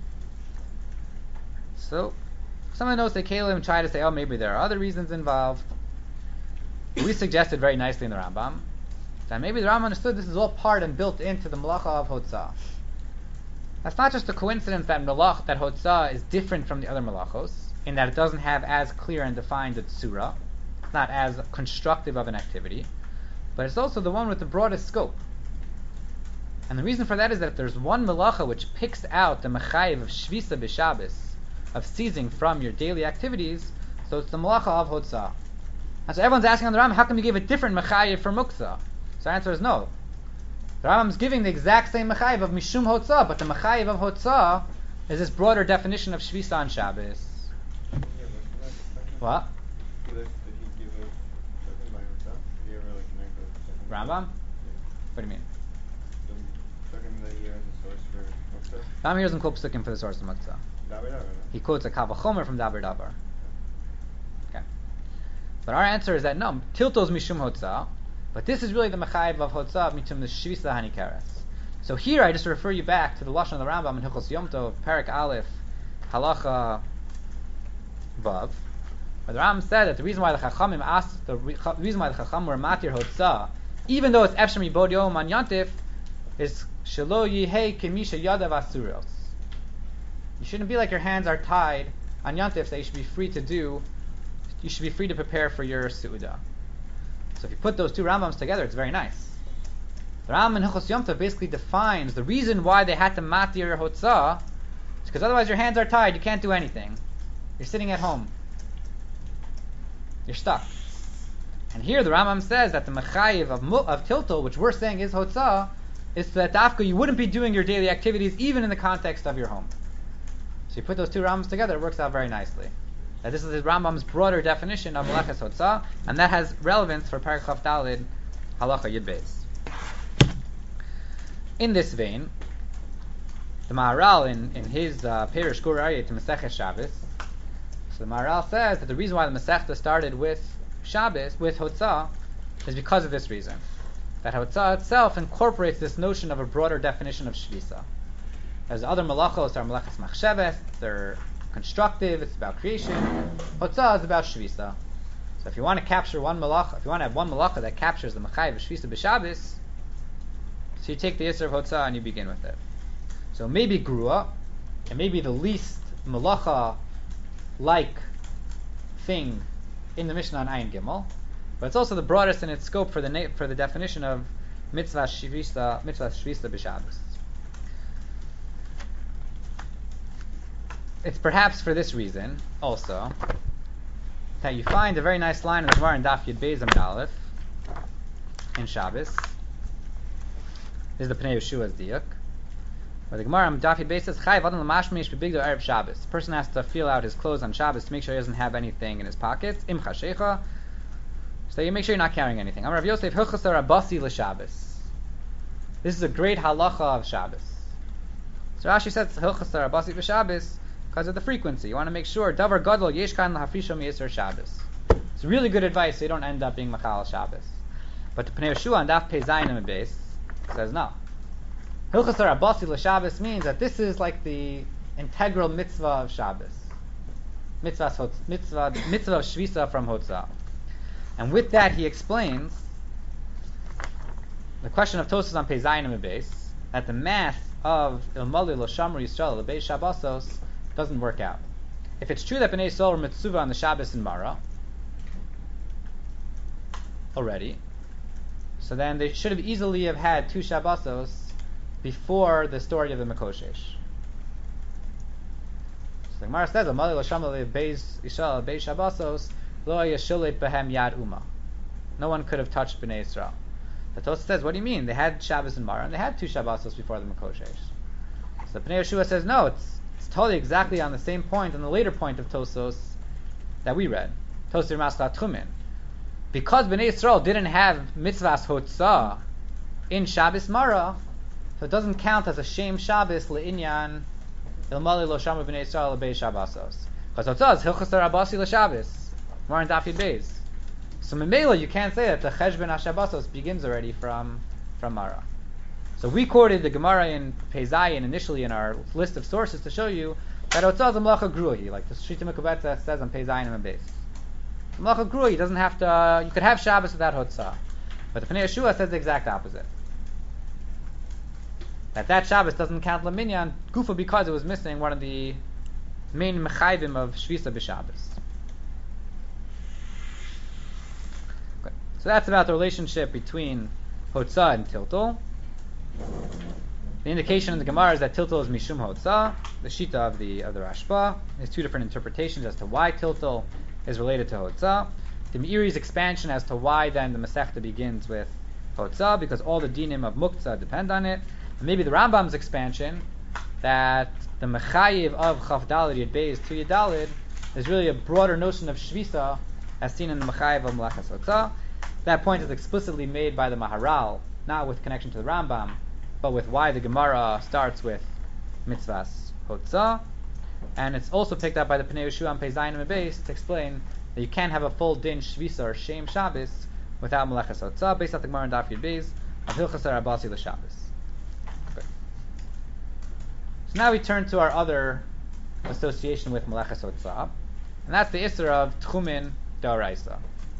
So some of the notes that Kalim try to say, oh, maybe there are other reasons involved. We suggested very nicely in the Rambam that maybe the Rambam understood this is all part and built into the Malacha of Hotzah. That's not just a coincidence that Malach, that Hotzah is different from the other Malachos, in that it doesn't have as clear and defined a tzura. It's not as constructive of an activity, but it's also the one with the broadest scope. And the reason for that is that if there's one Malacha which picks out the Mechayiv of Shvisa b'Shabbos, of ceasing from your daily activities, so it's the Malacha of Hotzah. And so everyone's asking on the Rambam, how come you give a different Mechayiv for Muktzah? So the answer is no. The Rambam is giving the exact same Mechayiv of Mishum Hotzah, but the Mechayiv of Hotzah is this broader definition of Shvisa on Shabbos. What? Rambam? What do you mean? Rambam here doesn't quote Psukim for the source of Muktzah. He quotes a Kavachomer from Daber Dabar. Okay. But our answer is that no, Tilto is Mishum Hotzah, but this is really the Mechayiv of Hotzah, Mishum the Shvisa Hanikeres. So here I just refer you back to the Lashon of the Rambam in Hilchos Yom Tov, Perek Aleph, Halacha Vav, where the Rambam said that the reason why the Chachamim asked, the re- reason why the Chacham were Matir Hotzah, even though it's Efshem Yibod Yom An Yantif, is Shelo Yihei Kemisha Yadav Asuros. You shouldn't be like your hands are tied on Yantif, that you should be free to do, you should be free to prepare for your Su'udah. So if you put those two Rambams together, it's very nice. The Rambam in Hilchos Yom Tov basically defines the reason why they had to matir Hotzah, is because otherwise your hands are tied, you can't do anything. You're sitting at home. You're stuck. And here the Rambam says that the Mechayiv of, of Tiltul, which we're saying is Hotzah, is that Dafka you wouldn't be doing your daily activities even in the context of your home. So you put those two Rambams together, it works out very nicely. That this is the Rambam's broader definition of Melaches Hotzah, and that has relevance for Perek Chav Dalid, Halacha Yud Beis. In this vein, the Maharal in, in his uh, Perush Gur Aryeh to Masechet Shabbos, so the Maharal says that the reason why the Masechta started with Shabbos, with Hotzah, is because of this reason. That Hotzah itself incorporates this notion of a broader definition of Shvisa. As other Malachos are Malachas Machsheves, they're constructive, it's about creation. Hotzah is about Shvisa. So if you want to capture one Malacha, if you want to have one Malacha that captures the Mechayiv of Shvisa b'Shabbos, so you take the Yisr of Hotzah and you begin with it. So maybe Grua, and maybe the least Malacha-like thing in the Mishnah on Ayin Gimel, but it's also the broadest in its scope for the na- for the definition of Mitzvah Shvisa, Mitzvah Shvisa b'Shabbos. It's perhaps for this reason, also, that you find a very nice line in the Gemara in Daf Yud Beis Amud Aleph in Shabbos. This is the Pnei Yeshua's diuk, where the Gemara in Daf Yud Beis says, "Chayv adam l'mashmish b'bigdo erev Shabbos." The person has to feel out his clothes on Shabbos to make sure he doesn't have anything in his pockets. Im chashecha, so you make sure you're not carrying anything. Amar Rav Yosef hilchos rabasi l'Shabbos. This is a great halacha of Shabbos. So Rashi says Hilchos Rabasi b'Shabbos because of the frequency. You want to make sure Davar Gadol Yesh Kan Lahafrisho Mi'Yisur Shabbos. It's really good advice so you don't end up being Machal Shabbos. But the Pnei Yehoshua on Daf Pei Zayin and Beis says no. Hilchos Rabasi l'Shabbos means that this is like the integral mitzvah of Shabbos. Mitzvah, mitzvah, mitzvah of Shvisa from Hotzah. And with that he explains the question of Tosfos on Pei Zayin and Beis that the math of Ilmali Lo Shamru Yisrael L'Beis Shabbosos doesn't work out. If it's true that Bnei Yisrael were mitzvah on the Shabbos in Mara already, so then they should have easily have had two Shabbosos before the story of the Mekoshesh. So the Gemara says, "Ilmali Lo Shamru L'Beis Yisrael L'Beis Shabbosos Lo Yeshulet Behem Yad Uma." No one could have touched Bnei Yisrael. The Tosfos says, what do you mean? They had Shabbos and Mara, and they had two Shabbosos before the Mekoshesh. So Pnei Yehoshua says, no, it's, it's totally exactly on the same point, on the later point of Tosfos that we read. Tosfos Maschat Chumin. Because Bnei Yisrael didn't have Mitzvahs Hotzah in Shabbos Mara, so it doesn't count as a Shem Shabbos le'inyan Ilmali Lo Shamu Bnei Yisrael L'Beis Shabbosos. Because Hotzah is Hilchos Rabasi L'Shabbos. More in Daf Yud Beis. So Memela, you can't say that the Cheshbon HaShabbosos begins already from from Mara. So we quoted the Gemara in Pei Zayin initially in our list of sources to show you that Hotzah is a Melacha Gruhi, like the Shita Mekubetza says on Pei Zayin and Beis. Melacha Gruhi doesn't have to. Uh, you could have Shabbos without Hotzah, but the Pnei Yehoshua says the exact opposite. That that Shabbos doesn't count Laminyan Gufa because it was missing one of the main mechayvim of Shvisa b'Shabbos. So that's about the relationship between Hotzah and Tiltul. The indication in the Gemara is that Tiltul is Mishum Hotzah, the Shita of the of the Rashba. There's two different interpretations as to why Tiltul is related to Hotzah. The Meiri's expansion as to why then the Masechta begins with Hotzah, because all the dinim of Muktzah depend on it. And maybe the Rambam's expansion that the Mechayiv of Chaf Daled Yud Beis to Yud Daled is really a broader notion of Shvisa as seen in the Mechayiv of Melachas Hotzah. That point is explicitly made by the Maharal, not with connection to the Rambam, but with why the Gemara starts with Mitzvahs Hotzah. And it's also picked up by the Pnei Yehoshua on Pei Zayin and Beis to explain that you can't have a full din Shvisa or Shem Shabbos without Melechas Hotzah, based on the Gemara in Daf Yud Beis of Hilchos Rabasi l'Shabbos. Okay. So now we turn to our other association with Melechas Hotzah, and that's the Isser of Tchumin D'Oraisa.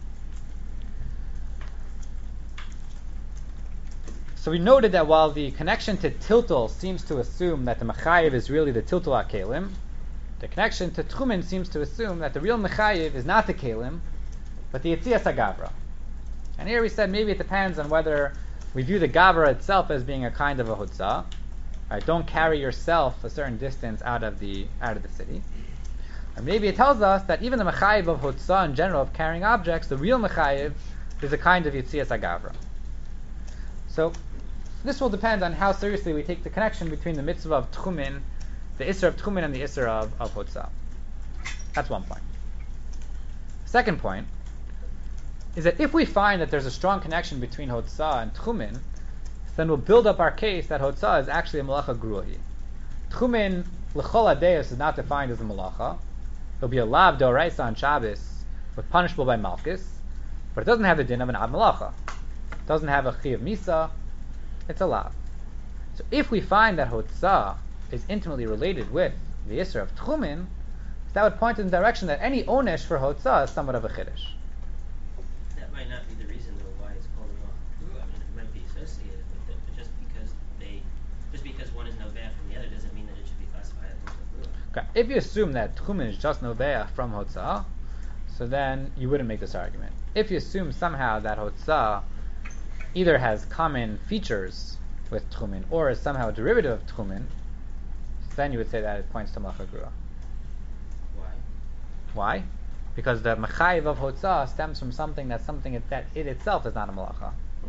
So we noted that while the connection to Tiltul seems to assume that the Mechayiv is really the Tiltul HaKelim, the connection to Tchumin seems to assume that the real Mechayiv is not the Kelim, but the Yitzias HaGavra. And here we said maybe it depends on whether we view the Gavra itself as being a kind of a Hotzah. Right? Don't carry yourself a certain distance out of the out of the city. Or maybe it tells us that even the Mechayiv of Hotzah in general, of carrying objects, the real Mechayiv is a kind of Yitzias HaGavra. So this will depend on how seriously we take the connection between the mitzvah of Tchumin, the Isser of Tchumin, and the Isser of, of Hotzah. That's one point. Second point is that if we find that there's a strong connection between Hotzah and Tchumin, then we'll build up our case that Hotzah is actually a Malacha Gruhi. Tchumin, L'chol Adeus, is not defined as a Malacha. It'll be a Lav D'Oraisa on Shabbos, with punishable by Malchus, but it doesn't have the din of an Av Malacha. It doesn't have a Chi of Misa. It's a Lav. So if we find that Hotzah is intimately related with the Isser of Tchumin, that would point in the direction that any Onesh for Hotzah is somewhat of a Chiddush. That might not be the reason though why it's called a Malacha. I mean, it might be associated with it, but just because they, just because one is Noveh from the other doesn't mean that it should be classified as Malacha. Okay. If you assume that Tchumin is just Noveh from Hotzah, so then you wouldn't make this argument. If you assume somehow that Hotzah either has common features with Tchumin or is somehow a derivative of Tchumin, then you would say that it points to Malacha Grua. Why? Why? Because the Mechayiv of Hotzah stems from something that's something it, that it itself is not a Malacha.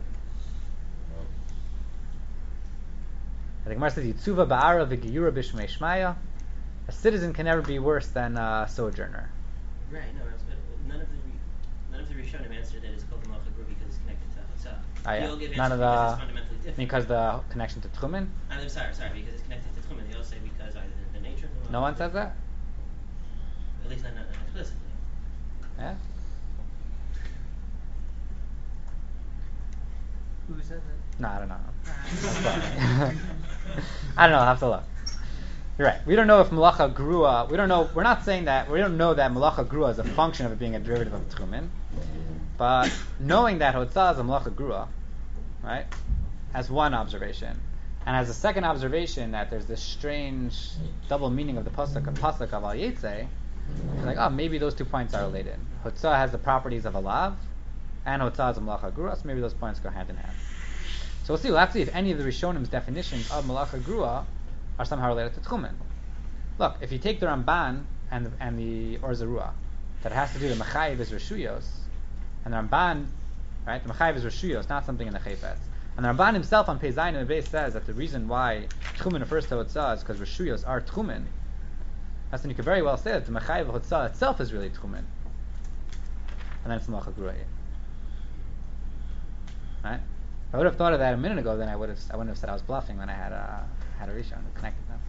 The Gemara says, Yitzuva ba'ara v'giyura b'shmei shmaya. A citizen can never be worse than a sojourner. Right, no, but none of the none of the Rishonim answered that it's called the Malacha Grua because it's connected to Hotzah. Ah, yeah. You'll give None of because the it's fundamentally different. because the connection to Tchumin. I'm sorry, sorry, because it's connected to Tchumin. They also say because either the nature of the No one says that? At least not, not explicitly. Yeah? Who says it? No, I don't know. I don't know, I'll have to look. You're right. We don't know if Malacha Grua, we don't know, we're not saying that, we don't know that Malacha Grua is a function of it being a derivative of Tchumen. But knowing that Hotzah is a Malacha Grua, right, as one observation. And as a second observation that there's this strange double meaning of the Pasuk, Pasuk of Al Yetzeh, you're like, oh, maybe those two points are related. Hotzah has the properties of a Lav, and Hotzah is a Malacha Grua, so maybe those points go hand in hand. So we'll see, we'll have to see if any of the Rishonim's definitions of Malacha Grua are somehow related to Tchumen. Look, if you take the Ramban and the, and the Or Zarua, that has to do with Mechayiv is Rishuyos, and the Ramban, right, the Mechayiv is Rishuyos, not something in the Chayfetz. And the Ramban himself on Pei Zayin and Beis says that the reason why Tchumen refers to Hotzah is because Rishuyos are Tchumen. That's when you could very well say that the Mechayiv of Hotzah itself is really Tchumen. And then it's Malacha Grua. Right? If I would have thought of that a minute ago, then I would have I wouldn't have said I was bluffing when I had a had a Rishon that connected them.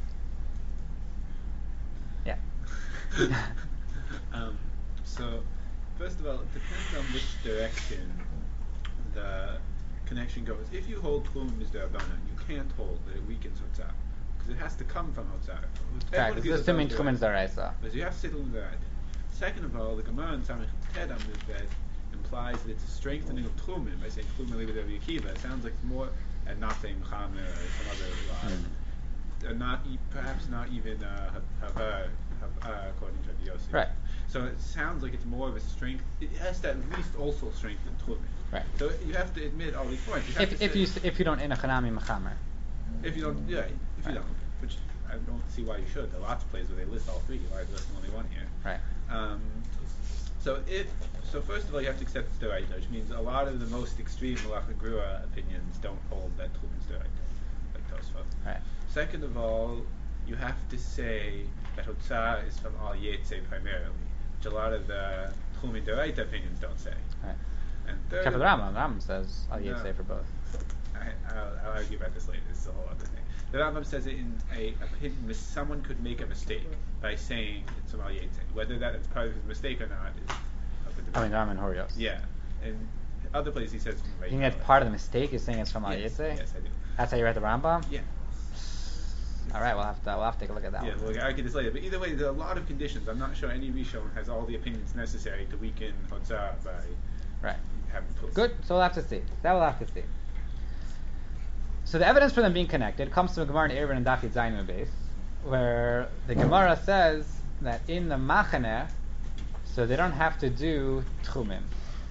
Yeah. um, so, first of all, it depends on which direction the connection goes. If you hold Tchum is D'Rabbanan, you can't hold that it weakens Hotzah, because it has to come from Hotzah. Right, this is assuming Tchumen is D'Oraisa. But you have to say Tchum is D'Oraisa. Second of all, the Gemara in Samech Ted on this bed implies that it's a strengthening of Tchumen by saying Tchumen Liba Rabbi Akiva. It sounds like more, and not saying Chamer or some other law. Mm. Uh, not e- perhaps not even uh, Havar, uh, according to Rabbi Yossi. Right. So it sounds like it's more of a strength. It has to at least also strengthen Tchumen. Right. So you have to admit all these points. You have if to if say, you if you don't in a Chanami Mechamer. If you don't, yeah, if right. you don't, which I don't see why you should. There are lots of places where they list all three. Why is there only one here? Right. Um, so if so, first of all, you have to accept it's D'Oraisa, which means a lot of the most extreme Malacha Grua opinions don't hold that Tchumen is D'Oraisa, like Tosfot. Right. Second of all, you have to say that Hotzah is from Al Yetzeh primarily, which a lot of the Tchumen D'Oraisa opinions don't say. Right. And third, Except for the Rambam. The Rambam says Al Yetzeh no, for both. I, I'll, I'll argue about this later. This is a whole other thing. The Rambam says it in a opinion. Someone could make a mistake by saying it's from Al Yetzeh. Whether that is part of his mistake or not is up to debate. I mean, Rambam and Horios. Yeah. In other places he says from You think that's part of the mistake is saying it's from Al yes, Yetzeh? Yes, I do. That's how you read the Rambam? Yeah. All right, we'll have to we'll have to take a look at that Yeah, one. we'll argue this later. But either way, there are a lot of conditions. I'm not sure any Rishon has all the opinions necessary to weaken Hotzah by right. having tools. Good. So we'll have to see. That we'll have to see. So the evidence for them being connected comes from the Gemara in Eruvin and Daf Yud Zayin Beis, where the Gemara says that in the Machaneh, so they don't have to do Tchumen.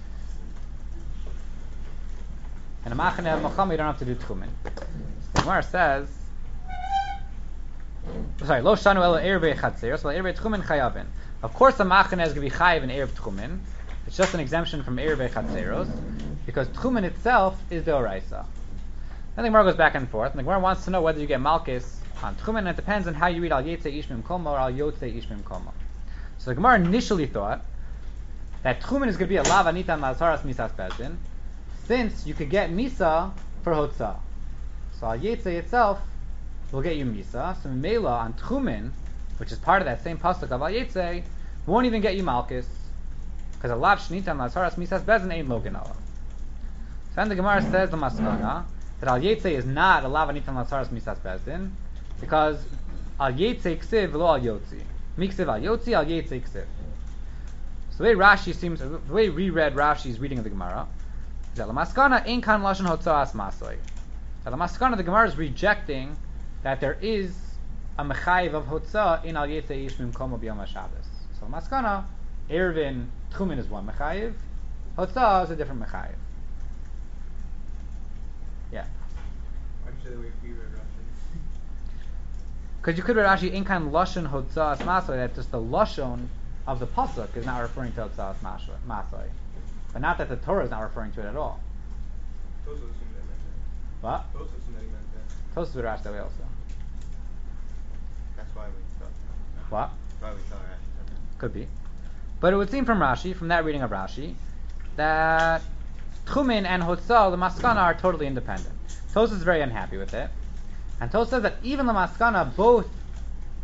In the Machaneh of Mocham, you don't have to do Tchumen. So the Gemara says, sorry, Lo Shanu Elo Erev Chatzeros, Well Erev Tchumen Chayavin. Of course, the Machaneh is going to be Chayav in Erev Tchumen. It's just an exemption from Erev Chatzeros, because Tchumen itself is the Oraisa. Then the Gemara goes back and forth, and the Gemara wants to know whether you get Malchus on Tchumen, and it depends on how you read Al Yetzeh Ishmim Koma or Al Yotzeh Ishmim Koma. So the Gemara initially thought that Tchumen is going to be a Lav Anita Mazaras Misas Bezdin, since you could get Misa for Hotzah. So Al Yetzeh itself will get you Misa, so Mela on Tchumen, which is part of that same pasuk of Al Yetzeh, won't even get you Malchus, because a Lav Shnita Mazaras Misas Bezdin ain't Logan Allah. So then the Gemara says the Maskana, that Al Yetzeh is not a Lav Anitan Lasaras Misas Bezdin, because Al Yetzeh Ksiv lo Al Yotzi. Miksiv Al Yotzi, Al Yetzeh Ksiv. So the way Rashi seems, the way we read Rashi's reading of the Gemara, is that Lamaskana Ein Kan Lashon Hotzah As Masoi. That Lamaskana, the Gemara is rejecting that there is a Mechayiv of Hotzah in Al Yetzeh Ishmim Komo B'Yom HaShabbos. So Lamaskana, Eruvin Tchumen is one Mechayiv, Hotzah is a different Mechayiv. Yeah. Actually, the way we read Rashi. Because you could read Rashi in kind lashon hotzah as masoi, that just the lashon of the pasuk is not referring to hotzah as masoi, but not that the Torah is not referring to it at all. Tosos assume that he meant that. What? Tosos assume that he meant that. Tosos would Rashi that way also. That's why we thought. What? Why we thought Rashi said that. Could be, but it would seem from Rashi, from that reading of Rashi, that Tchumen and Hotzah, the Maskana, are totally independent. Tosos is very unhappy with it. And Tosos says that even the Maskana, both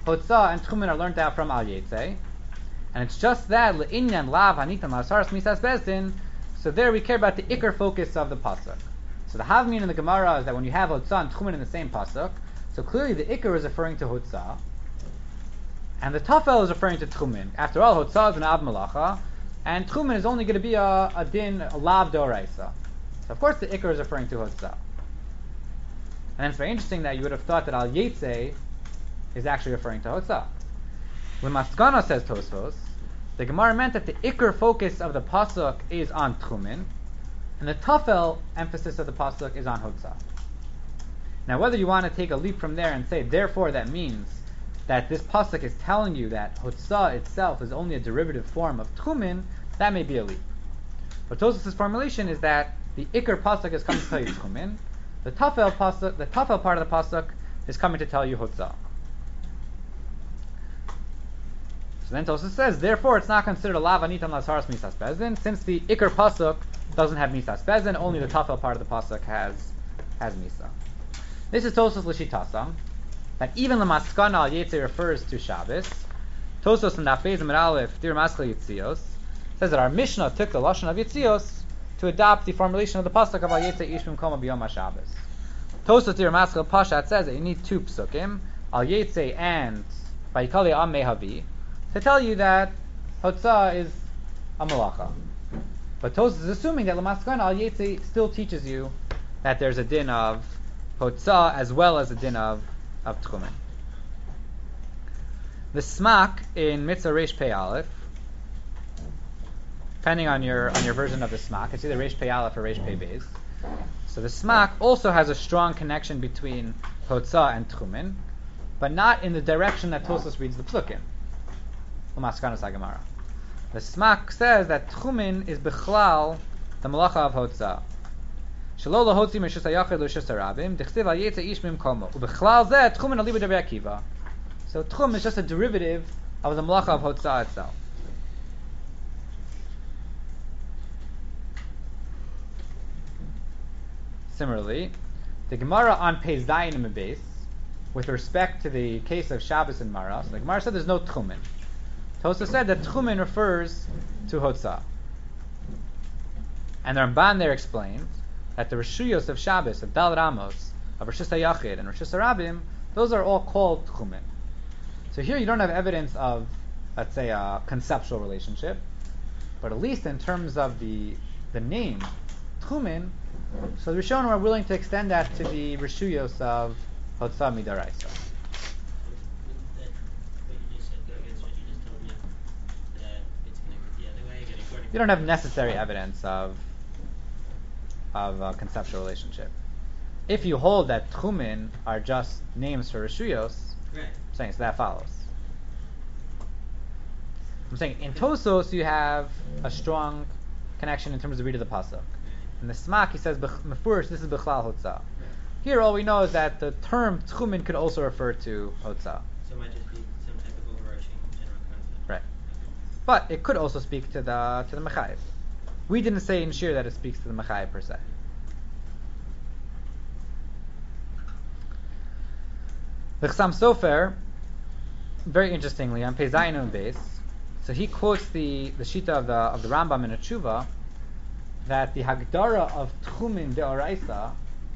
Hotzah and Tchumen are learned out from Al Yetzei, and it's just that Le'inyan Lav Hanitan Lasaras Misas Bezdin. So there we care about the ikar focus of the pasuk. So the Havmin in the Gemara is that when you have Hotzah and Tchumen in the same pasuk, so clearly the ikar is referring to Hotzah, and the Tafel is referring to Tchumen. After all, Hotzah is an Ab Malacha, and Tchumen is only going to be a, a din, a Lav Doraisa. So of course the ikar is referring to Hotzah. And it's very interesting that you would have thought that Al Yetzei is actually referring to Hotzah. When Maskana says Tosfos, the Gemara meant that the ikar focus of the pasuk is on Tchumen, and the Tafel emphasis of the pasuk is on Hotzah. Now, whether you want to take a leap from there and say, therefore, that means that this pasuk is telling you that Hotzah itself is only a derivative form of Tchumen, that may be a leap. But Tosfos' formulation is that the ikar pasuk is coming to tell you Tchumen, the Tafel pasuk, the Tafel part of the pasuk is coming to tell you Hotzah. So then Tosfos says, therefore, it's not considered a lav anitan lasaras misas bezin, since the ikar pasuk doesn't have misas bezin, only the Tafel part of the pasuk has has misa. This is Tosfos l'shitasam, that even the maskana al Yetzei refers to Shabbos. Tosfos in Daf Beis Amud Aleph, Dir Maskal Yitzios, says that our Mishnah took the lashon of Yitzios to adopt the formulation of the pasuk of al Yetzei ish b'mkoma b'yom HaShabbos. Tosfos Dir Maskal Pashat says that you need two psukim, al Yetzei and Vayikali Am Mehavi, to tell you that Hotzah is a malacha. But Tosfos is assuming that Lamaskana al Yetzei still teaches you that there's a din of Hotzah as well as a din of, of Tchumen. The Smak in Mitzvah Reish Pei Aleph, depending on your on your version of the Smak, it's either Reish Pei Aleph or Reish Pei Beis. So the Smak also has a strong connection between Hotzah and Tchumen, but not in the direction that Tosfos reads the Psukim. L'maskana Sagamara. The Smak says that Tchumen is Bechlal, the Malacha of Hotzah. Shelo lahotzi meshus hayachid l'shus harabim, dechsiv al Yetzei ish mimkomo. Ubechlal zeh Tchumen aliba d'Rabbi Akiva. So Tchum is just a derivative of the Malacha of Hotzah itself. Similarly, the Gemara on Pei Zayin and Beis, with respect to the case of Shabbos and Maras, the Gemara said there's no Tchumen. Tosfos said that Tchumen refers to Hotzah. And the Ramban there explains that the Rishuyos of Shabbos, of Dal Ramos, of Rishus HaYachid and Rishus HaRabim, those are all called Tchumen. So here you don't have evidence of, let's say, a conceptual relationship, but at least in terms of the the name, Tchumen, so the Rishonim are willing to extend that to the Rishuyos of Hotzah Midaraisa. You don't have necessary evidence of of a conceptual relationship. If you hold that Tchumen are just names for Rishuyos, right. I'm saying so that follows. I'm saying in Tosfos you have a strong connection in terms of the read of the pasuk. In the Smak he says Mefurish, this is Bechlal Hotzah. Here all we know is that the term Tchumen could also refer to Hotzah. So it might just be some type of overarching general concept. Right. But it could also speak to the to the Mechayiv. We didn't say in Shir that it speaks to the Mechayiv per se. The Chassam Sofer, very interestingly, on Pei Zayin and Beis, so he quotes the, the Shita of the of the Rambam in a Tshuva that the Hagdara of Tchumen Deoraisa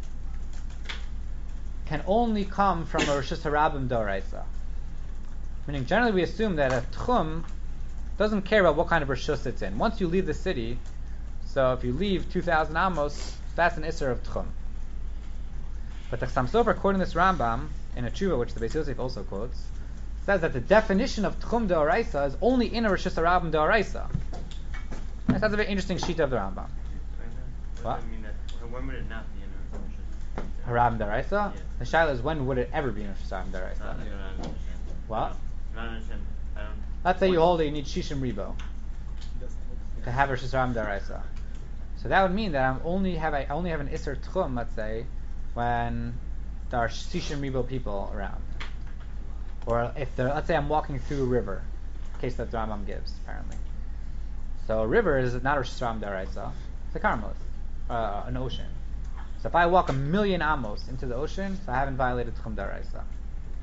can only come from a Rishus Harabim Deoraisa. Meaning, generally we assume that a Tchum doesn't care about what kind of Rishus it's in. Once you leave the city, so if you leave two thousand Amos, that's an Isser of Tchum. But the Chassam Sofer, quoting this Rambam in a Tshuva, which the Beis Yosef also quotes, says that the definition of Tchum Deoraisa is only in a Rishus Harabim Deoraisa. That's a very interesting sheet of the Rambam. What? When would it not be in a Harabim Deoraisa? Yeah. The shaila is, when would it ever be in a Harabim Deoraisa? I don't understand. What? I don't understand. I don't. Let's say you hold it, you need Shishim Ribo to have a Rishus Harabim Deoraisa. So that would mean that I only have I only have an Isser Tchum, let's say, when there are Shishim Ribo people around. Or if there, let's say I'm walking through a river, case that the Rambam gives, apparently. So a river is not a Rishus Harabim Deoraisa, it's a Karmelis, uh, an ocean. So if I walk a million amos into the ocean, so I haven't violated Tchum Deoraisa.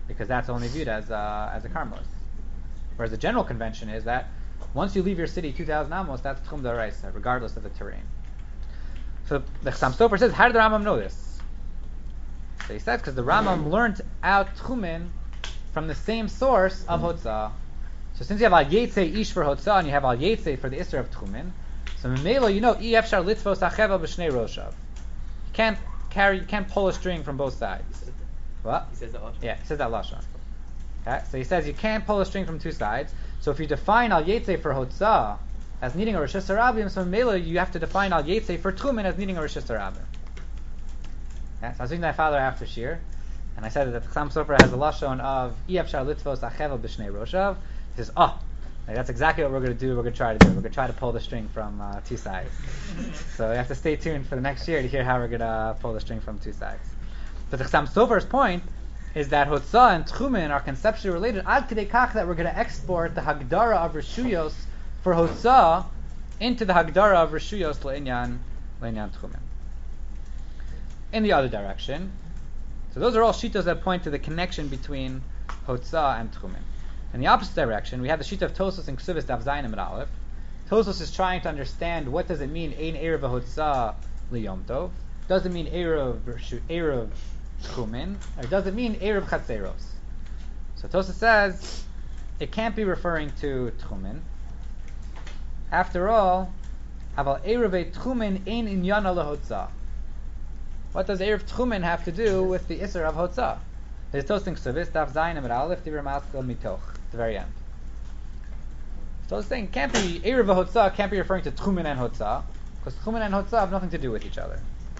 because that's only viewed as uh, as a karmelis. Whereas the general convention is that once you leave your city two thousand amos, that's tchum d'oraisa, regardless of the terrain. So the Chassam Sofer says, how did the Rambam know this? So he says, because the Rambam learned out tchumin from the same source of Hotzah. So since you have al yetze ish for Hotzah and you have al yetze for the Isser of tchumin, so Mimelo, you know, I efshar litzvos acheva b'shnei roshav. You can't carry, you can't pull a string from both sides. What? He says that lashon. Yeah, he says that lashon. Okay, so he says you can't pull a string from two sides. So if you define al yetze for Hotzah as needing a Rosh Hashanah, so Mimelo, you have to define al yetze for tchumin as needing a Rosh Hashanah. Okay, so I was thinking that father after Shir, and I said that the Chassam Sofer has a lashon of I efshar litzvos acheva b'shnei roshav. He says, oh, like, that's exactly what we're going to do. We're going to try to do. We're going to try to pull the string from uh, two sides. So you have to stay tuned for the next year to hear how we're going to pull the string from two sides. But the Chassam Sofer's point is that Hotzah and Tchumin are conceptually related ad kedei kach that we're going to export the Hagdara of Rishuyos for Hotzah into the Hagdara of Rishuyos le'inyan le'inyan Tchumin. In the other direction, so those are all shitos that point to the connection between Hotzah and Tchumin. In the opposite direction, we have the sheet of Tosos and Ksubis Daf Zayin Amud Aleph. Tosos is trying to understand what does it mean Ein Erev Hotzah Liyom Tov. Does it mean Erev Erev Tchumin, or does it mean Erev Chatzeros? So Tosos says it can't be referring to Tchumin. After all, Aval Erev Tchumin Ein Inyana LeHotzah. What does Erev Tchumin have to do with the Isser of Hotzah? It's Tosos and Ksubis Daf Zayin Amud Aleph Divrei Maskil Mitoch. The very end. So I was saying, can't be Erev Hotzah can't be referring to Tchumin and Hotzah, because Tchumin and Hotzah have nothing to do with each other.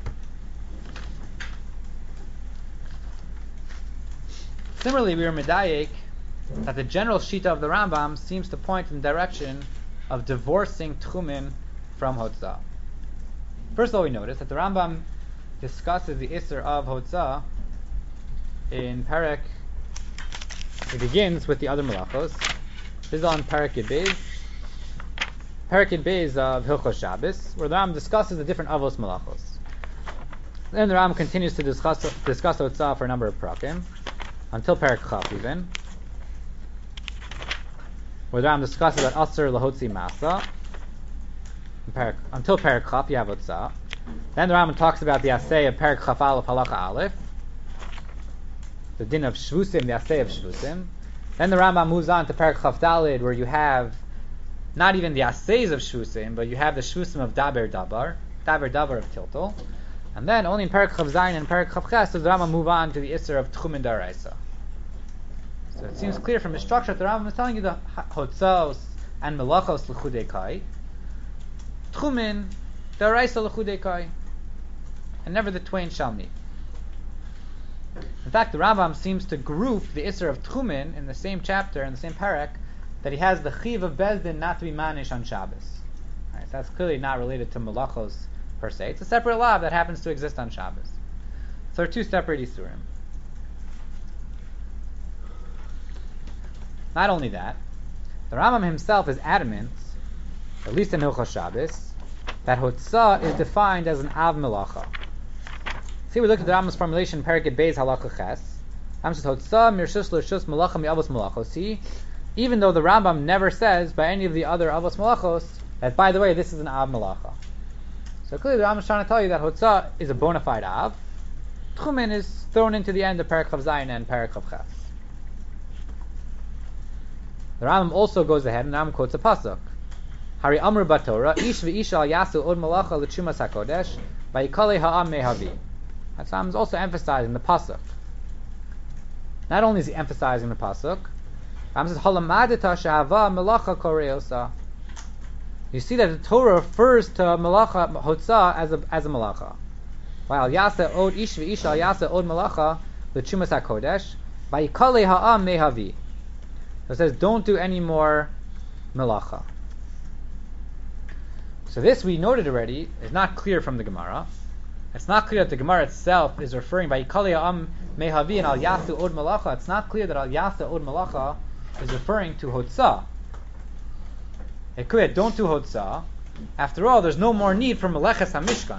Similarly, we are medayek that the general shita of the Rambam seems to point in the direction of divorcing Tchumin from Hotzah. First of all, we notice that the Rambam discusses the Isser of Hotzah in Perek. It begins with the other malachos. This is on Perek Yud Beis. Perek Yud Beis of Hilchos Shabbos, where the Rambam discusses the different avos malachos. Then the Rambam continues to discuss discuss Hotzah for a number of prakim, until Perek Chaf even, where the Rambam discusses that Aser Lahotzi Masa. Perek, until Perek Chaf, you have Hotzah. Then the Rambam talks about the assay of Perek Chaf Aleph Halacha Aleph, the din of Shvusim, the assay of Shvusim. Then the Rambam moves on to Perek Chaf Daled, where you have not even the assays of Shvusim, but you have the Shvusim of Daber Dabar, Daber Dabar of Tiltal. And then only in Perek Chaf Zayin and Perek Chaf Ches does the Rambam move on to the Isser of Tchumin Daraisa. So it seems clear from the structure that the Rambam is telling you the Hotzos and Melachos L'chudei Kai, Tchumin Daraisa L'chudei Kai, and never the twain shall meet. In fact, the Rambam seems to group the Isser of Tchumin in the same chapter, in the same parak, that he has the Chiv of Bezdin not to be manish on Shabbos. Right, so that's clearly not related to Malachos per se. It's a separate law that happens to exist on Shabbos. So they're two separate Isurim. Not only that, the Rambam himself is adamant, at least in Hilchos Shabbos, that Hotzah is defined as an Av Melacha. See, we look at the Rambam's formulation, Perek Yud Beis Halacha Ches. Rambam says, Hotzah mirshus l'rshus malacha mi'avos malachos. See, even though the Rambam never says by any of the other avos malachos that, by the way, this is an Av Melacha. So clearly the Rambam is trying to tell you that Hotzah is a bona fide Av. Tchumin is thrown into the end of Perek Chav Zayin and Perek Chav Ches. The Rambam also goes ahead and the Rambam quotes a pasuk. Hari Amr Batorah, Ish v'Isha al Yasu od malacha l'Tchumas HaKodesh, v'Yikalei ha'am mehavi. That's Rambam is also emphasizing the pasuk. Not only is he emphasizing the pasuk, Rambam says Halamadita she'hava melacha koreosa. You see that the Torah refers to melacha hotzah as a as a melacha. While Yasa od Ish v'Isha al Yasa od malacha l'Tchumas HaKodesh, v'Yikalei ha'am mehavi. So it says, don't do any more melacha. So this, we noted already, is not clear from the Gemara. It's not clear that the Gemara itself is referring by Yikali Ha'am Mehavi and Al Yasu Od Malacha. It's not clear that Al Yasu Od Malacha is referring to Hotzah. It could, don't do Hotzah. After all, there's no more need for Meleches HaMishkan.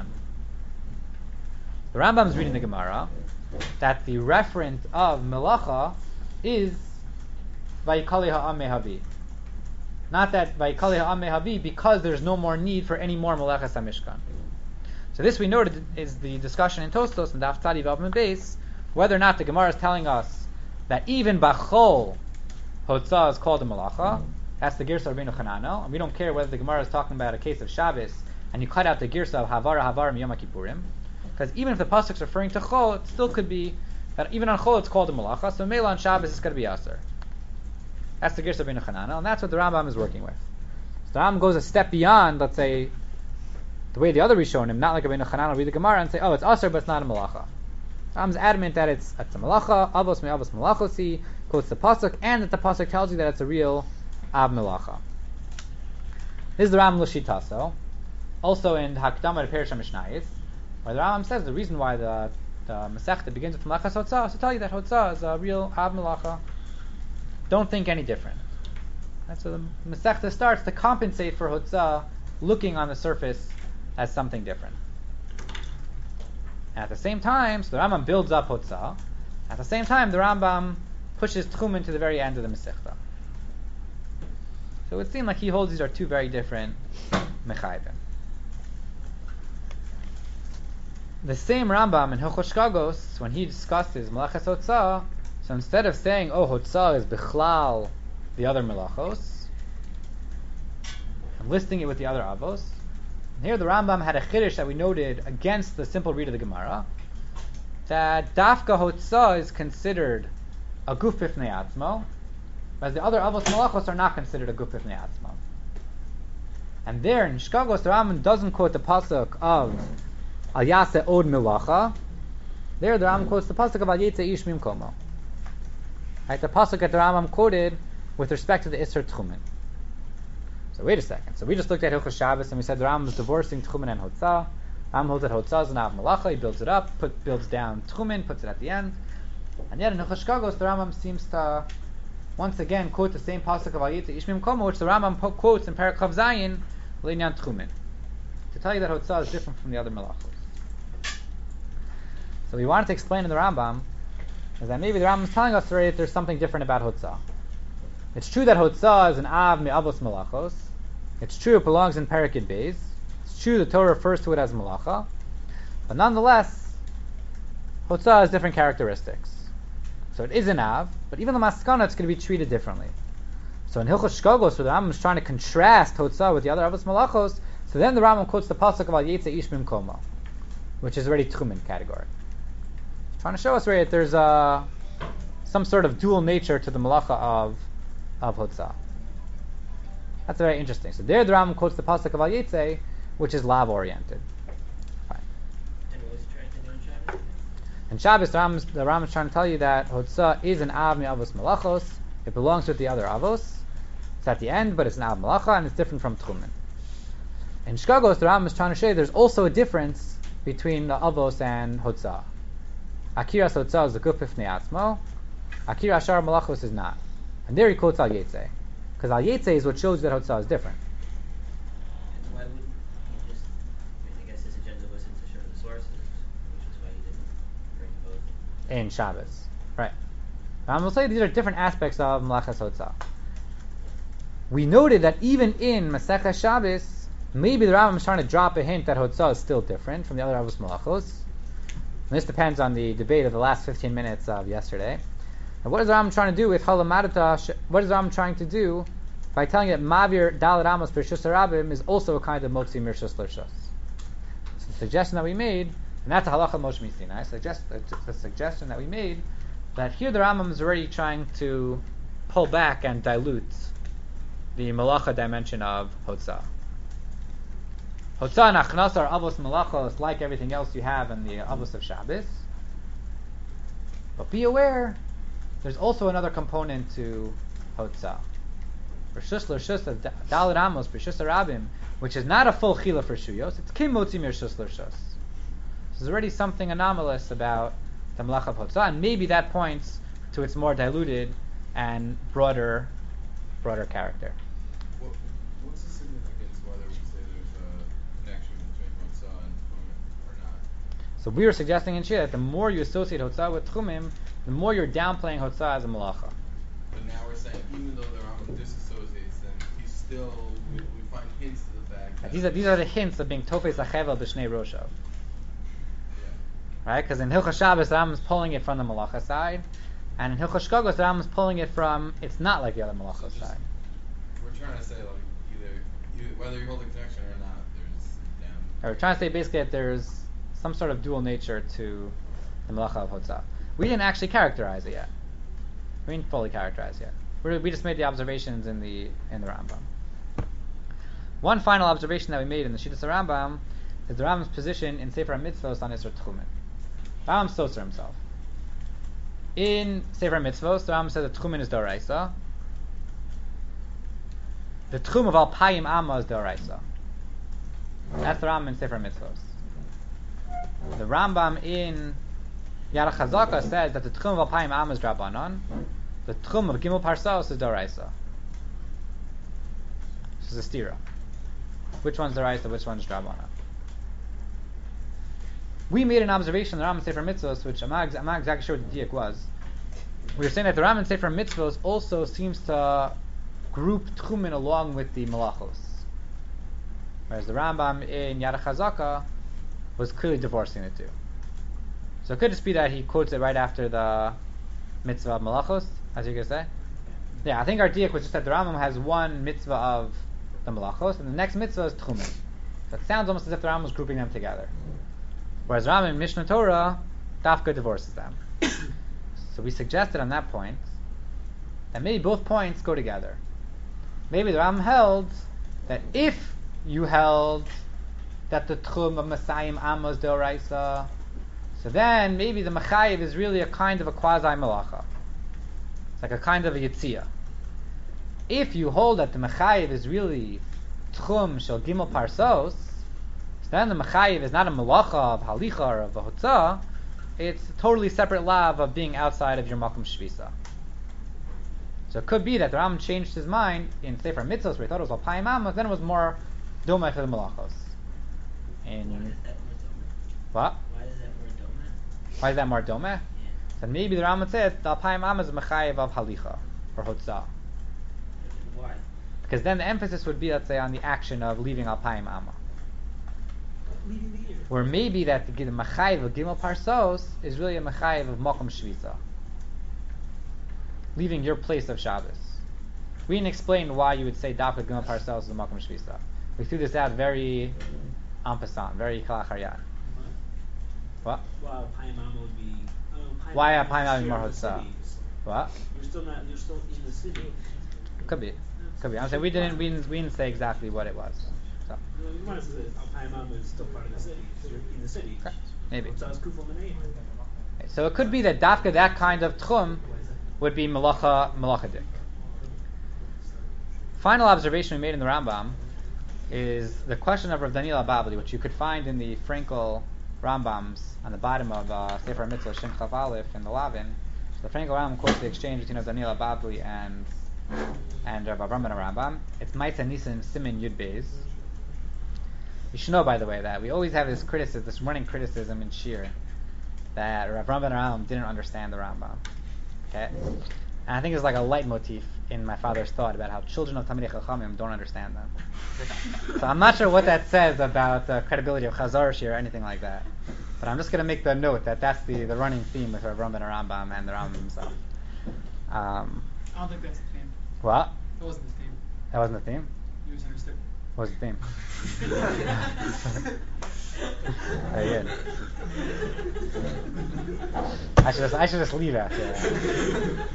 The Rambam is reading the Gemara that the referent of Melacha is Vayikali ha'ameh havi. Not that Vayikali ha'ameh havi because there's no more need for any more Melechas HaMishkan. So this we noted is the discussion in Tostos and Daf Tzadi Vav Beis, whether or not the Gemara is telling us that even Bachol Hotzah is called a Malacha. That's the Girsa of Rabbeinu Chananel, and we don't care whether the Gemara is talking about a case of Shabbos and you cut out the Girsa of Havara Havara Yom Kippurim, because even if the pasuk is referring to Chol, it still could be that even on Chol it's called a Malacha. So Mela on Shabbos it's going to be Aser. That's the Girsa of Rabbeinu Chananel, and that's what the Rambam is working with. So the Rambam goes a step beyond, let's say, the way the other Rishonim, not like Rabbeinu Chananel, read the Gemara and say, oh, it's Aser, but it's not a Malacha. Rambam's adamant that it's, it's a Malacha, Avos me Avos Malachosi, quotes the pasuk, and that the pasuk tells you that it's a real Av Melacha. This is the Rambam L'Shitaso, also in Hakdama to Perish HaMishnayis, where the Rambam says the reason why the, the Masechta begins with Melechas Hotzah is to tell you that Hotzah is a real Av Melacha. Don't think any different. And so the Masechta starts to compensate for Hotzah looking on the surface as something different. And at the same time, so the Rambam builds up Hotzah. At the same time, the Rambam pushes Tchumen to the very end of the Masechta. So it would seem like he holds these are two very different Mechayvim. The same Rambam in Hilchos Shkagos, when he discusses Melechas Hotzah, so instead of saying, oh, Hotzah is Bichlal, the other Melachos, and listing it with the other Avos, and here the Rambam had a Chiddush that we noted against the simple read of the Gemara, that Dafka Hotzah is considered a Guf Bifnei Atzmo, whereas the other Avos Melachos are not considered a Guf Bifnei Atzmo. And there in Shkagos, the Rambam doesn't quote the pasuk of Al Yaseh Od Melacha. There the Rambam quotes the pasuk of Al Yetze Ish Mimkomo. Right, the pasuk that the Rambam quoted with respect to the Isser Tchumen. So wait a second. So we just looked at Hilchos Shabbos and we said the Rambam is divorcing Tchumen and Hotzah. Rambam holds that Hotzah is an Av Melacha. He builds it up, put, builds down Tchumen, puts it at the end. And yet in Hilchos Shkagos, the Rambam seems to once again quote the same pasuk of Al Yetze Ish Mimkomo, which the Rambam po- quotes in Perek Chav Zayin, L'inyan Tchumen, to tell you that Hotzah is different from the other Melachos. So we wanted to explain in the Rambam is that maybe the Rambam is telling us already that there's something different about Hotzah. It's true that Hotzah is an Av Me'avos Melachos. It's true it belongs in Perek Beis. It's true the Torah refers to it as Melacha. But nonetheless, Hotzah has different characteristics. So it is an Av, but even the Maskana it's going to be treated differently. So in Hilchos Shkagos, where the Rambam is trying to contrast Hotzah with the other Avos Melachos, so then the Rambam quotes the pasuk of Al Yetze Ish Mimkomo, which is already Tchumen category. Trying to show us really that there's a, some sort of dual nature to the Melacha of of Hotzah. That's very interesting. So there the Rambam quotes the pasuk of Al Yetze, which is Lav oriented. Fine. And what was he trying to do in Shabbos? In Shabbos, the Rambam, the Rambam is trying to tell you that Hotzah is an Av Me'avos Melachos. It belongs with the other Avos. It's at the end, but it's an Av Melacha, and it's different from Tchumen. In Shkagos, the Rambam is trying to show you there's also a difference between the Avos and Hotzah. Akiras Hotzah is the Guf Bifnei Atzmo. Akira Ashar Melachos is not. And there he quotes Al Yetze, because Al Yetze is what shows you that Hotzah is different. And why wouldn't he just, I mean, I guess his agenda wasn't to show the sources, which is why he didn't bring both. In Shabbos. Right. Rambam will say these are different aspects of Melachas Hotzah. We noted that even in Masechah Shabbos, maybe the Rambam is trying to drop a hint that Hotzah is still different from the other Avos Melachos. And this depends on the debate of the last fifteen minutes of yesterday. And what is the Rambam trying to do with Halamadata? What is the Rambam trying to do by telling you that Mavir Dal Ramos Pershus Rabim is also a kind of Motzi Mirshus Lurshus? It's the suggestion that we made, and that's a halacha Moshe Misina. I suggest the suggestion that we made that here the Rambam is already trying to pull back and dilute the Malacha dimension of Hotzah. Hotzah and Achnas are Avos Melachos, like everything else you have in the Avos of Shabbos. But be aware, there's also another component to Hotzah. Rishus L'Rishus of Dal Ramos, Rishus Arabim, which is not a full Chila for Shuyos, it's Kim Motzi Mirshus L'Rishus. So there's already something anomalous about the Malach of Hotzah, and maybe that points to its more diluted and broader broader character. What, what's the significance whether we say there's a connection between Hotzah and Tchumen or not? So we were suggesting in Shia that the more you associate Hotzah with Tchumim, the more you're downplaying Hotzah as a Malacha. But now we're saying even though the Rambam disassociates them, he's still, we, we find hints to the fact that... These are, these are the hints of being Tofes Achevel B'Shnei Roshav. Right? Because in Hilchos Shabbos, the Rambam is pulling it from the Malacha side, and in Hilchos Shkogos, the Rambam is pulling it from, it's not like the other Malacha so side. We're trying to say, like, either, either whether you hold the connection or not, there's down. Or we're trying to say basically that there's some sort of dual nature to the Malacha of Hotzah. We didn't actually characterize it yet. We didn't fully characterize it yet. We're, we just made the observations in the in the Rambam. One final observation that we made in the Shittas Rambam is the Rambam's position in Sefer HaMitzvos on Isser Tchumen. Rambam stoser himself. In Sefer HaMitzvos, the Rambam says that Tchumen is Doraisa. The Tchum of Alpayim Amma is Doraisa. That's the Rambam in Sefer HaMitzvos. The Rambam in Yad HaChazaka says that the Tchum of Alpayim Amma is Drabanan. The Tchum of Gimel Parsos is Doraisa. This is a stira. Which one's Doraisa, which one's Drabanan? We made an observation in the Rambam Sefer Mitzvos, which I'm not, I'm not exactly sure what the diak was. We were saying that the Rambam Sefer Mitzvos also seems to group Tchumen along with the Malachos. Whereas the Rambam in Yad HaChazaka was clearly divorcing the two. So it could just be that he quotes it right after the Mitzvah of Malachos, as you could say. Yeah, I think our diak was just that the Rambam has one Mitzvah of the Malachos, and the next Mitzvah is Tchumen. So it sounds almost as if the Rambam was grouping them together. Whereas Rambam in Mishnah Torah, Dafka divorces them. So we suggested on that point that maybe both points go together. Maybe the Rambam held that if you held that the Tchum of Masayim Amos Deoraisa, so then maybe the Machayev is really a kind of a quasi Malacha. It's like a kind of a Yitziyah. If you hold that the Machayev is really Tchum Shel Gimel Parsos, so then the Machayev is not a Malacha of Halicha or of a Hotzah, it's a totally separate lav of being outside of your Makom Shvisa. So it could be that the Rambam changed his mind in Sefer Mitzvos, where he thought it was Alpayim Amos, then it was more Domeh for the Malachos. And Why is that more Domeh? what? Why is that more Domeh? Why is that more Domeh? Yeah. So maybe the Rambam said the Alpayim Amos is Machayev of Halicha or Hotzah. Why? Because then the emphasis would be, let's say, on the action of leaving Alpayim Amma. Leaving the year. Where maybe that the Machayev of Gimel Parsos is really a Machayev of Makom Shvisa. Leaving your place of Shabbos. We didn't explain why you would say Dafka Gimel Parsos is a Makom Shvisa. We threw this out very en passant, very kalacharyan. What? Well, Paimama would be. Uh, Why Paimama Paimama is is more here in the Hotzah? city, so What? You're still not. You're still in the city. Could be. Could be. I'm saying we didn't, we didn't we didn't say exactly what it was. So You know, you might as well say Paimama is still part of the city. So you're in the city. okay. Maybe. Hotzah is Kufal Menei. Okay, so it could be that Dafka, that kind of Tchum, would be Malacha Malachadik. Final observation we made in the Rambam is the question of Rav Daniel Ababli, which you could find in the Frankel Rambams on the bottom of uh, Sefer Mitzvah Shem Chav Aleph in the Lavin. So the Frankel Rambam quotes the exchange between Rav Daniel Ababli and and Rav Avram ben Rambam. It's Ma'aseh Nisim Simin Yud Beis. You should know, by the way, that we always have this criticism, this running criticism in Shir, that Rav Avram ben Rambam didn't understand the Rambam. Okay, and I think it's like a leitmotif in my father's thought about how children of Talmidei Chachamim don't understand them. So I'm not sure what that says about the credibility of Chazar Shir or anything like that. But I'm just going to make the note that that's the, the running theme with Rav Avram ben Rambam and the Rambam himself. Um, I don't think that's the theme. what? That wasn't the theme. That wasn't the theme? You misunderstood. What was the theme? Very good. I should just I should just leave after that.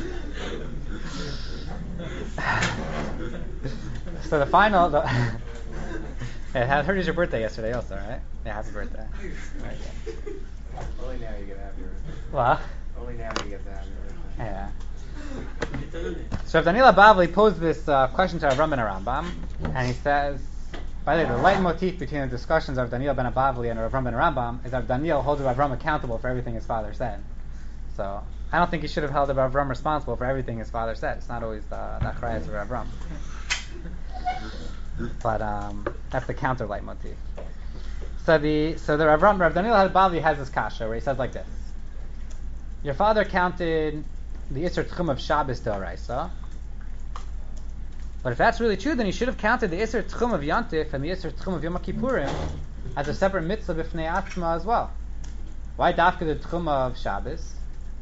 So the final the yeah, I heard it was your birthday yesterday also, right? Yeah, happy birthday. Right, yeah. Only now you get a happy birthday. What? Only now you get the happy birthday. Yeah. So Rav Daniel Abavli posed this uh, question to Rav Avram ben Rambam, and he says, by the way, the leitmotif between the discussions of Daniel ben Abavli and Rav Avram ben Rambam is that Daniel holds Rav Avram accountable for everything his father said. So I don't think he should have held Rav Avram responsible for everything his father said. It's not always the the achrayas of Rav Avram. But um, that's the counter leitmotif. So the so the Rav, Rav Daniel Bavli has this kasha where he says like this: your father counted the Isser Tchum of Shabbos D'Oraisa, but if that's really true, then he should have counted the Isser Tchum of Yantif and the Isser Tchum of Yom Kippurim as a separate mitzvah b'fnei atzma as well. Why dafka the Tchum of Shabbos?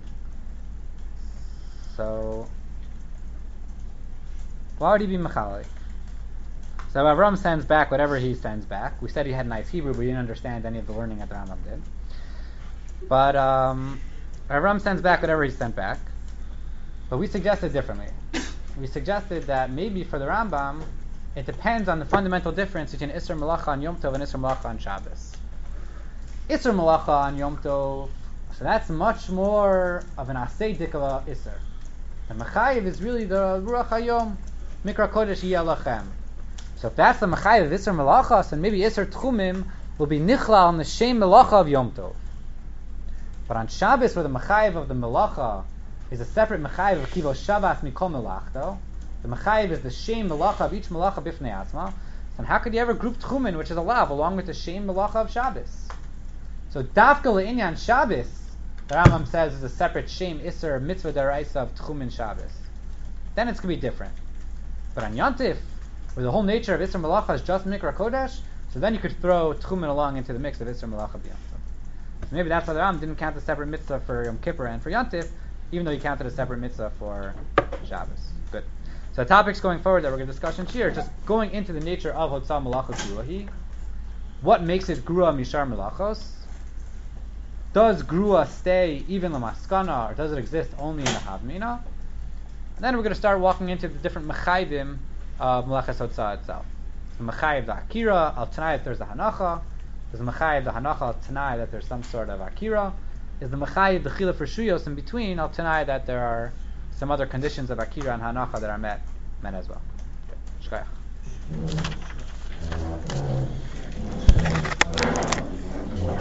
So why would he be mechalik? So Avram sends back whatever he sends back. We said he had nice Hebrew, but we didn't understand any of the learning that the Rambam did. But um, Avram sends back whatever he sent back. But we suggested differently. We suggested that maybe for the Rambam, it depends on the fundamental difference between Isser Malacha on Yom Tov and Isser Malacha on Shabbos. Isser Malacha on Yom Tov, so that's much more of an Asay Dikala Isser. The Mechayiv is really the Ruach HaYom, Mikra Kodesh Yiyah Lachem. So if that's the Mechayiv of Isser Malachas, then maybe Isser Tchumim will be Nichlal on the Shem Melacha of Yom Tov. But on Shabbos, where the Mechayiv of the Melacha is a separate Mechayiv of Kivo Shabbos Mikol Melachto, the Mechayiv is the Shem Melacha of each Melacha Bifnei Atzma, then how could you ever group Tchumin, which is a lav, along with the Shem Melacha of Shabbos? So Dafka Le'inyan Shabbos, the Rambam says, is a separate Shem Isser Mitzvah Daraisa of Tchumin Shabbos. Then it's going to be different. But on Yontif, where the whole nature of Isser Malacha is just Mikra Kodesh, so then you could throw Tchumin along into the mix of Isser Malacha b'Yom Tov. So maybe that's why the Rambam didn't count the separate mitzvah for Yom Kippur and for Yontif, even though he counted a separate mitzvah for Shabbos. Good. So the topics going forward that we're going to discuss here, just going into the nature of Hotzah Malachos Gruahi. What makes it Grua Mishar Malachos? Does Grua stay even Lamaskana, or does it exist only in the Havmina? And then we're going to start walking into the different Mechayvim of Malachas Hotzah itself. The Mechayiv the Akira, al Tanai that there's a Hanacha. There's the Mechayiv the Hanacha, al Tanai that there's some sort of Akira. Is the Mechayiv the Chila for Shuyos in between, al Tanai that there are some other conditions of Akira and Hanacha that are met, met as well. Okay. Shkayach.